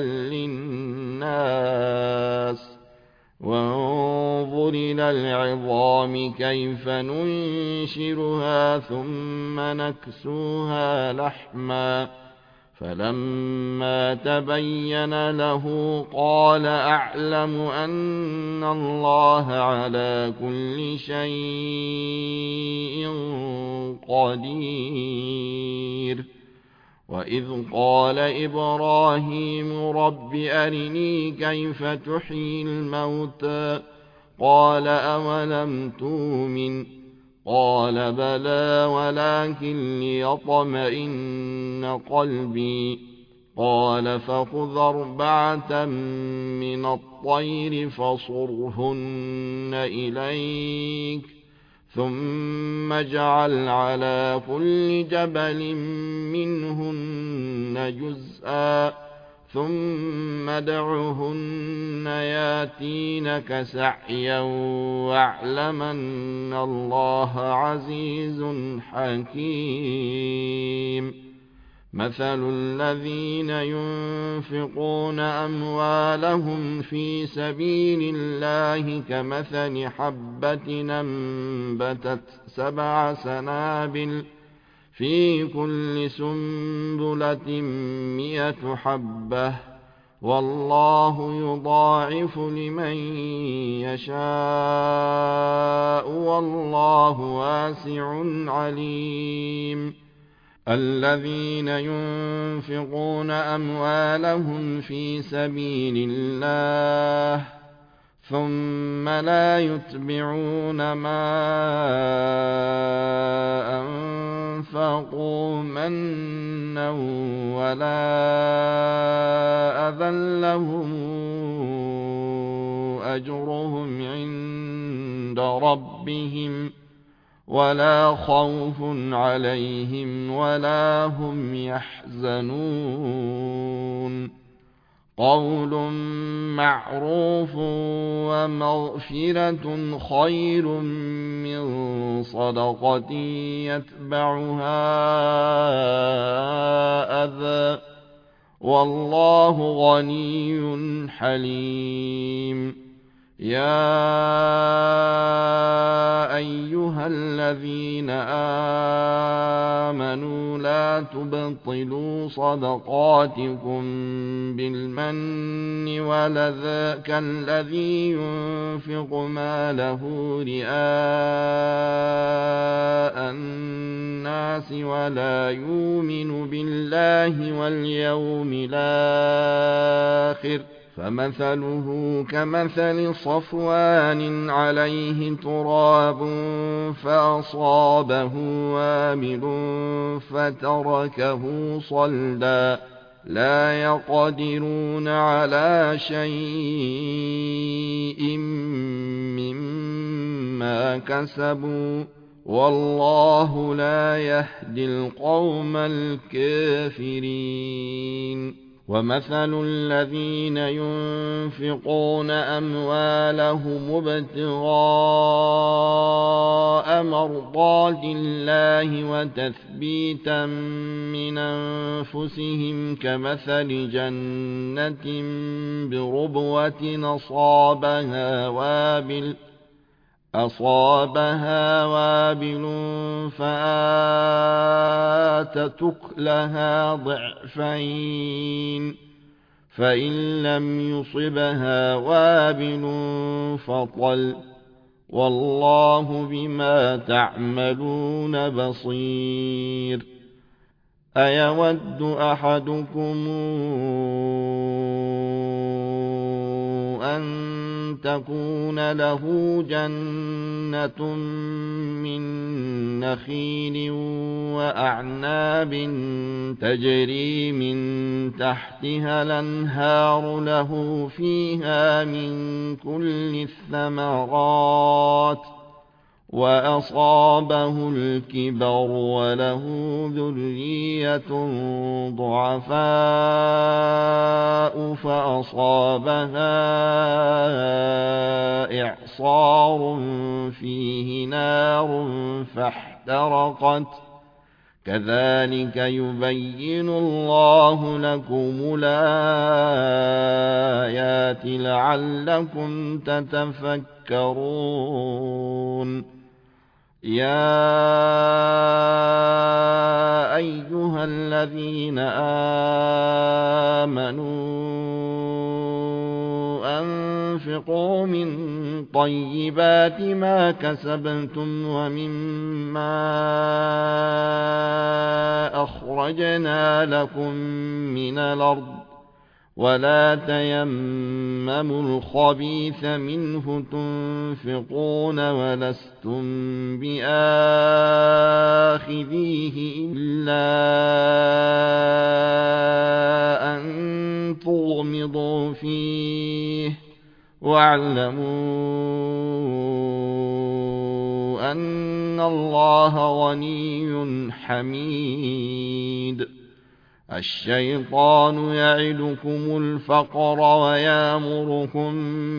للناس وانظر إلى العظام كيف ننشرها ثم نكسوها لحما فلما تبين له قال أعلم أن الله على كل شيء قدير. وإذ قال إبراهيم رب أرني كيف تحيي الموتى قال أولم تؤمن قال بلى ولكن ليطمئن قلبي قال فخذ أربعة من الطير فصرهن إليك ثم اجعل على كل جبل منهن جزءا ثم ادعهن ياتينك سعيا واعلم أن الله عزيز حكيم مثل الذين ينفقون أموالهم في سبيل الله كمثل حبة أنبتت سبع سنابل في كل سنبلة مئة حبة والله يضاعف لمن يشاء والله واسع عليم الذين ينفقون أموالهم في سبيل الله ثم لا يتبعون ما أنفقوا منا ولا أذى لهم أجرهم عند ربهم ولا خوف عليهم ولا هم يحزنون قول معروف ومغفرة خير من صدقة يتبعها أذى والله غني حليم يا أيها الذين آمنوا لا تبطلوا صدقاتكم بالمن والأذى كالذي ينفق ماله رئاء الناس ولا يؤمن بالله واليوم الآخر فمثله كمثل صفوان عليه تراب فأصابه وابل فتركه صلدا لا يقدرون على شيء مما كسبوا والله لا يهدي القوم الكافرين ومثل الذين ينفقون أموالهم ابتغاء مرضات الله وتثبيتا من أنفسهم كمثل جنة بربوة أصابها وابل أصابها وابل فآتت أكلها ضعفين فإن لم يصبها وابل فطل والله بما تعملون بصير أيود أحدكم أن تكون له جنة من نخيل وأعناب تجري من تحتها الأنهار له فيها من كل الثمرات وأصابه الكبر وله ذرية ضعفاء فأصابها إعصار فيه نار فاحترقت كذلك يبين الله لكم الآيات لعلكم تتفكرون يا أيها الذين آمنوا أنفقوا من طيبات ما كسبتم ومما أخرجنا لكم من الأرض ولا تيمموا الخبيث منه تنفقون ولستم بآخذيه إلا أن تغمضوا فيه واعلموا أن الله غني حميد. الشيطان يعدكم الفقر ويأمركم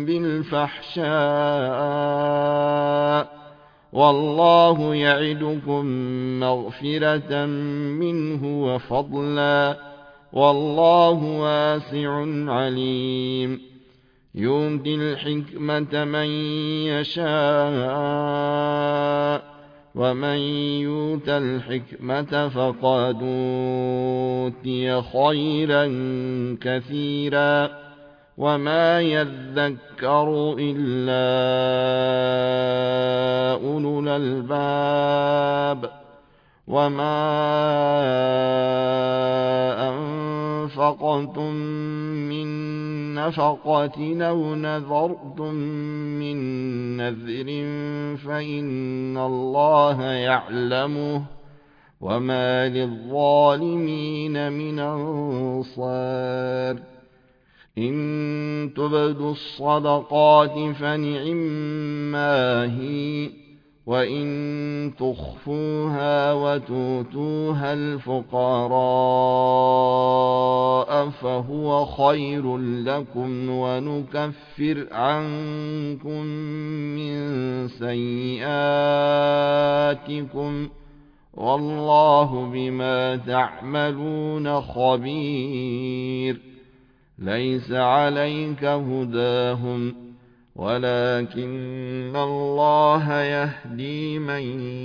بالفحشاء والله يعدكم مغفرة منه وفضلا والله واسع عليم. يؤتي الحكمة من يشاء ومن يؤت الحكمة فقد أوتي خيرا كثيرا وما يذكر إلا أولو الألباب. وما أنفقتم من نفقة أو نذرتم من نذر فإن الله يعلمه وما للظالمين من أنصار. إن تبدوا الصدقات فنعما هي وإن تخفوها وتؤتوها الفقراء فهو خير لكم ونكفر عنكم من سيئاتكم والله بما تعملون خبير. ليس عليك هداهم ولكن الله يهدي من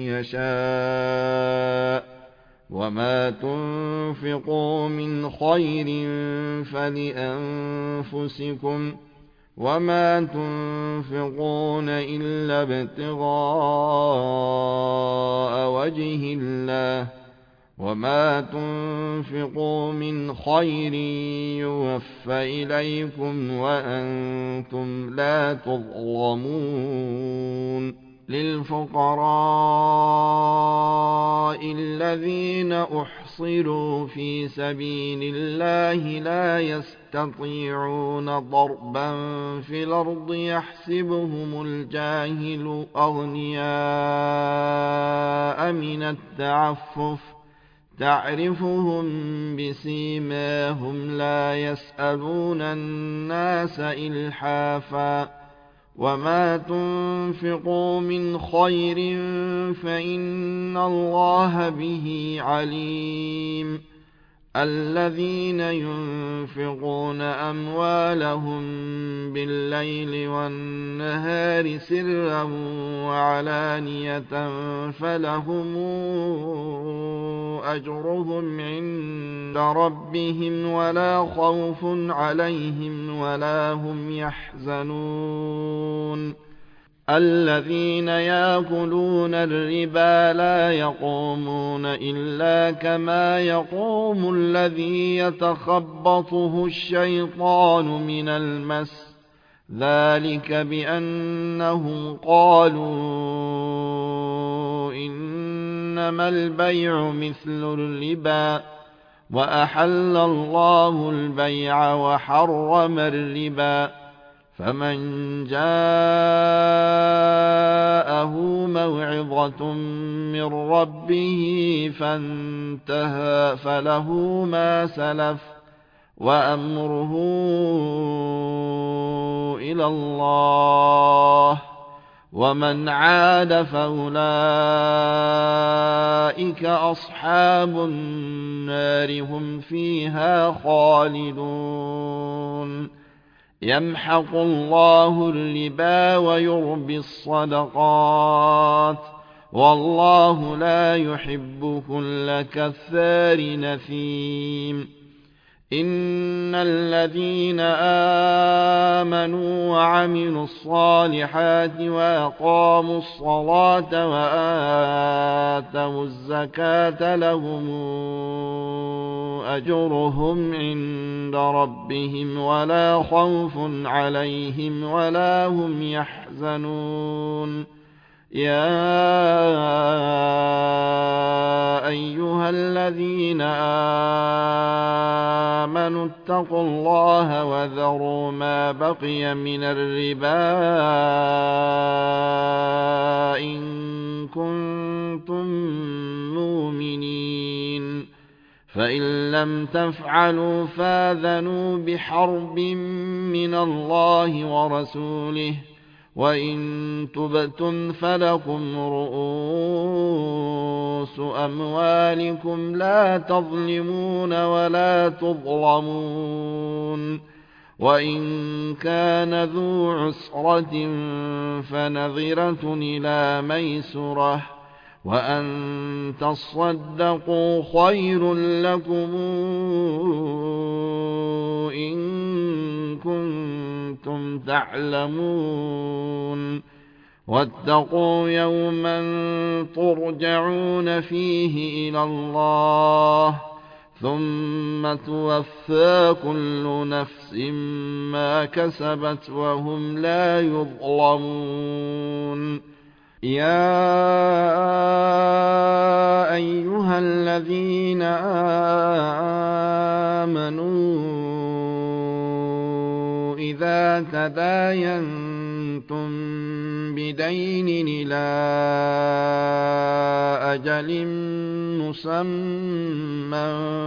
يشاء وما تنفقوا من خير فلأنفسكم وما تنفقون إلا ابتغاء وجه الله وما تنفقوا من خير يوفى إليكم وأنتم لا تظلمون. للفقراء الذين أحصروا في سبيل الله لا يستطيعون ضربا في الأرض يحسبهم الجاهل أغنياء من التعفف تعرفهم بسيماهم لا يسألون الناس إلحافا وما تنفقوا من خير فإن الله به عليم. الذين ينفقون أموالهم بالليل والنهار سرا وعلانية فلهم أجرهم عند ربهم ولا خوف عليهم ولا هم يحزنون. الذين يأكلون الربا لا يقومون إلا كما يقوم الذي يتخبطه الشيطان من المس ذلك بأنهم قالوا إنما البيع مثل الربا وأحل الله البيع وحرم الربا. فمن جاءه موعظة من ربه فانتهى فله ما سلف وأمره إلى الله ومن عاد فأولئك أصحاب النار هم فيها خالدون. يمحق الله الربا ويربي الصدقات والله لا يحب كل كفار نثيم. إن الذين آمنوا وعملوا الصالحات وأقاموا الصلاة وآتوا الزكاة لهم أجرهم عند ربهم ولا خوف عليهم ولا هم يحزنون يا أيها الذين آمنوا اتقوا الله وذروا ما بقي من الربا إن كنتم مؤمنين فإن لم تفعلوا فآذنوا بحرب من الله ورسوله وإن تبتم فلكم رؤوس أموالكم لا تظلمون ولا تظلمون وإن كان ذو عسرة فنظرة إلى ميسرة وأن تصدقوا خير لكم إن كنتم تعلمون واتقوا يوما ترجعون فيه إلى الله ثم توفى كل نفس ما كسبت وهم لا يظلمون يا أيها الذين آمنوا إذا تداينتم بدين إلى أجل مسمى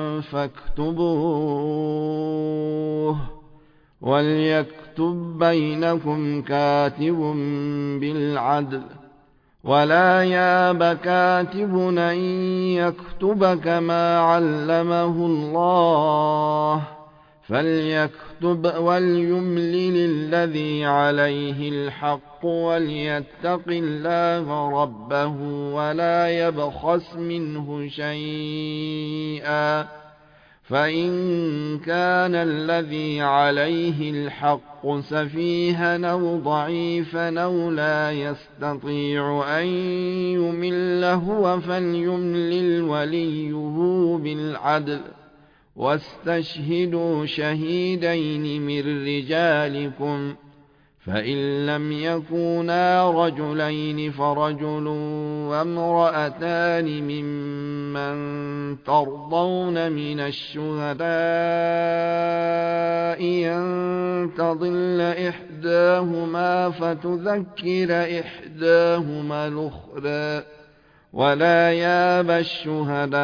فاكتبوه وليكتب بينكم كاتب بالعدل ولا ياب كاتب أن يكتب كما علمه الله فليكتب وليملل الذي عليه الحق وليتق الله ربه ولا يبخس منه شيئا فإن كان الذي عليه الحق سفيها أو ضعيفا أو لا يستطيع أن يمل هو فليملل وليه بالعدل واستشهدوا شهيدين من رجالكم فإن لم يكونا رجلين فرجل وامرأتان ممن ترضون من الشهداء أن تضل إحداهما فتذكر إحداهما الأخرى ولا ياب الشهداء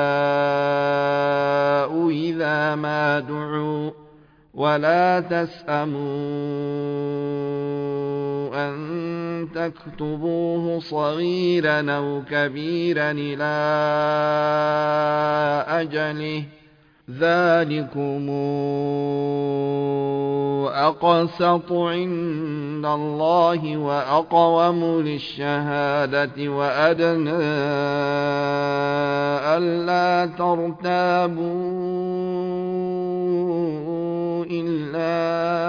إذا ما دعوا ولا تسأموا أن تكتبوه صغيرا أو كبيرا إلى أجله ذلكم أقسط عند الله وأقوم للشهادة وأدنى ألا ترتابوا إلا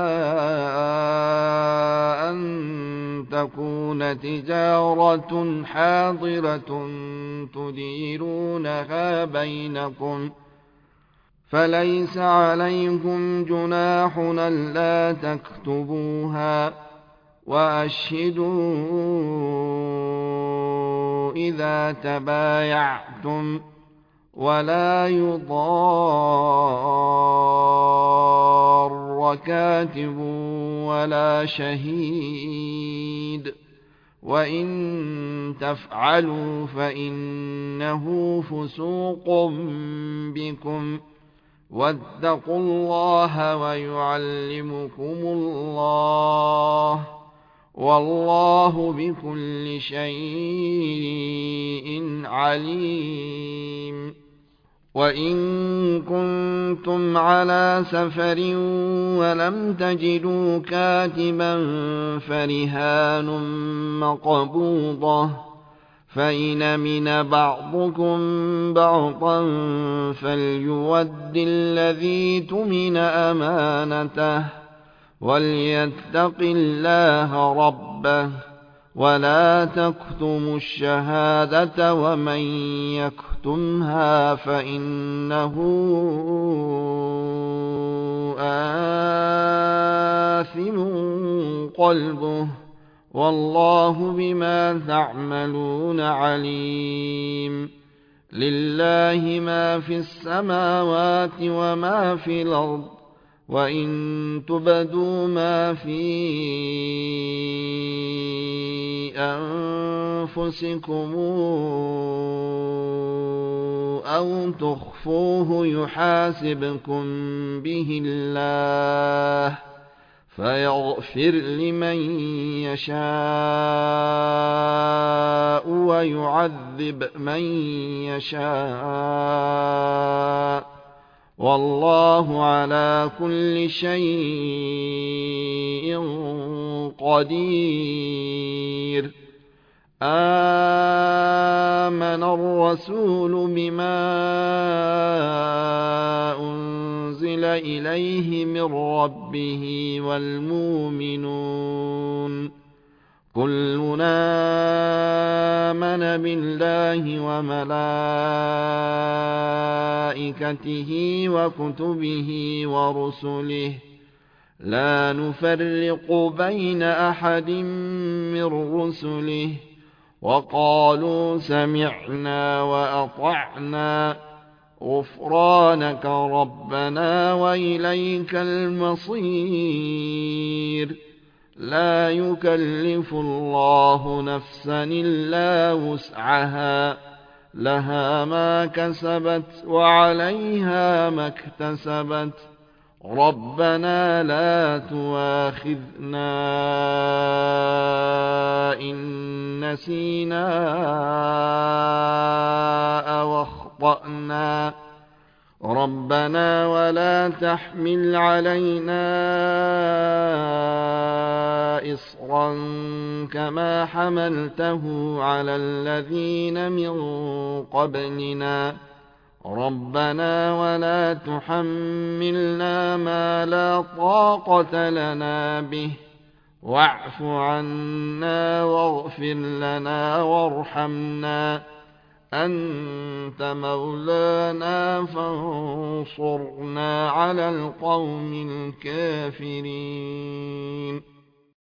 أن تكون تجارة حاضرة تديرونها بينكم فليس عليكم جناح ألا تكتبوها وأشهدوا إذا تبايعتم ولا يضار كاتب ولا شهيد وإن تفعلوا فإنه فسوق بكم واتقوا الله ويعلمكم الله والله بكل شيء عليم وإن كنتم على سفر ولم تجدوا كاتبا فرهان مقبوضة فإن أمن بعضكم بعضا فليؤد الذي اؤتمن أمانته وليتق الله ربه ولا تكتموا الشهادة ومن يكتمها فإنه آثم قلبه والله بما تعملون عليم. لله ما في السماوات وما في الأرض وإن تبدوا ما في أنفسكم أو تخفوه يحاسبكم به الله فيغفر لمن يشاء ويعذب من يشاء والله على كل شيء قدير. آمن الرسول بما أنزل إليه من ربه والمؤمنون كلنا آمن بالله وملائكته وكتبه ورسله لا نفرق بين أحد من رسله وقالوا سمعنا وأطعنا غفرانك ربنا وإليك المصير. لا يكلف الله نفسا إلا وسعها لها ما كسبت وعليها ما اكتسبت ربنا لا تؤاخذنا إن نسينا أو أخطأنا ربنا ولا تحمل علينا إصرا كما حملته على الذين من قبلنا ربنا ولا تحملنا ما لا طاقة لنا به واعف عنا واغفر لنا وارحمنا أنت مولانا فانصرنا على القوم الكافرين.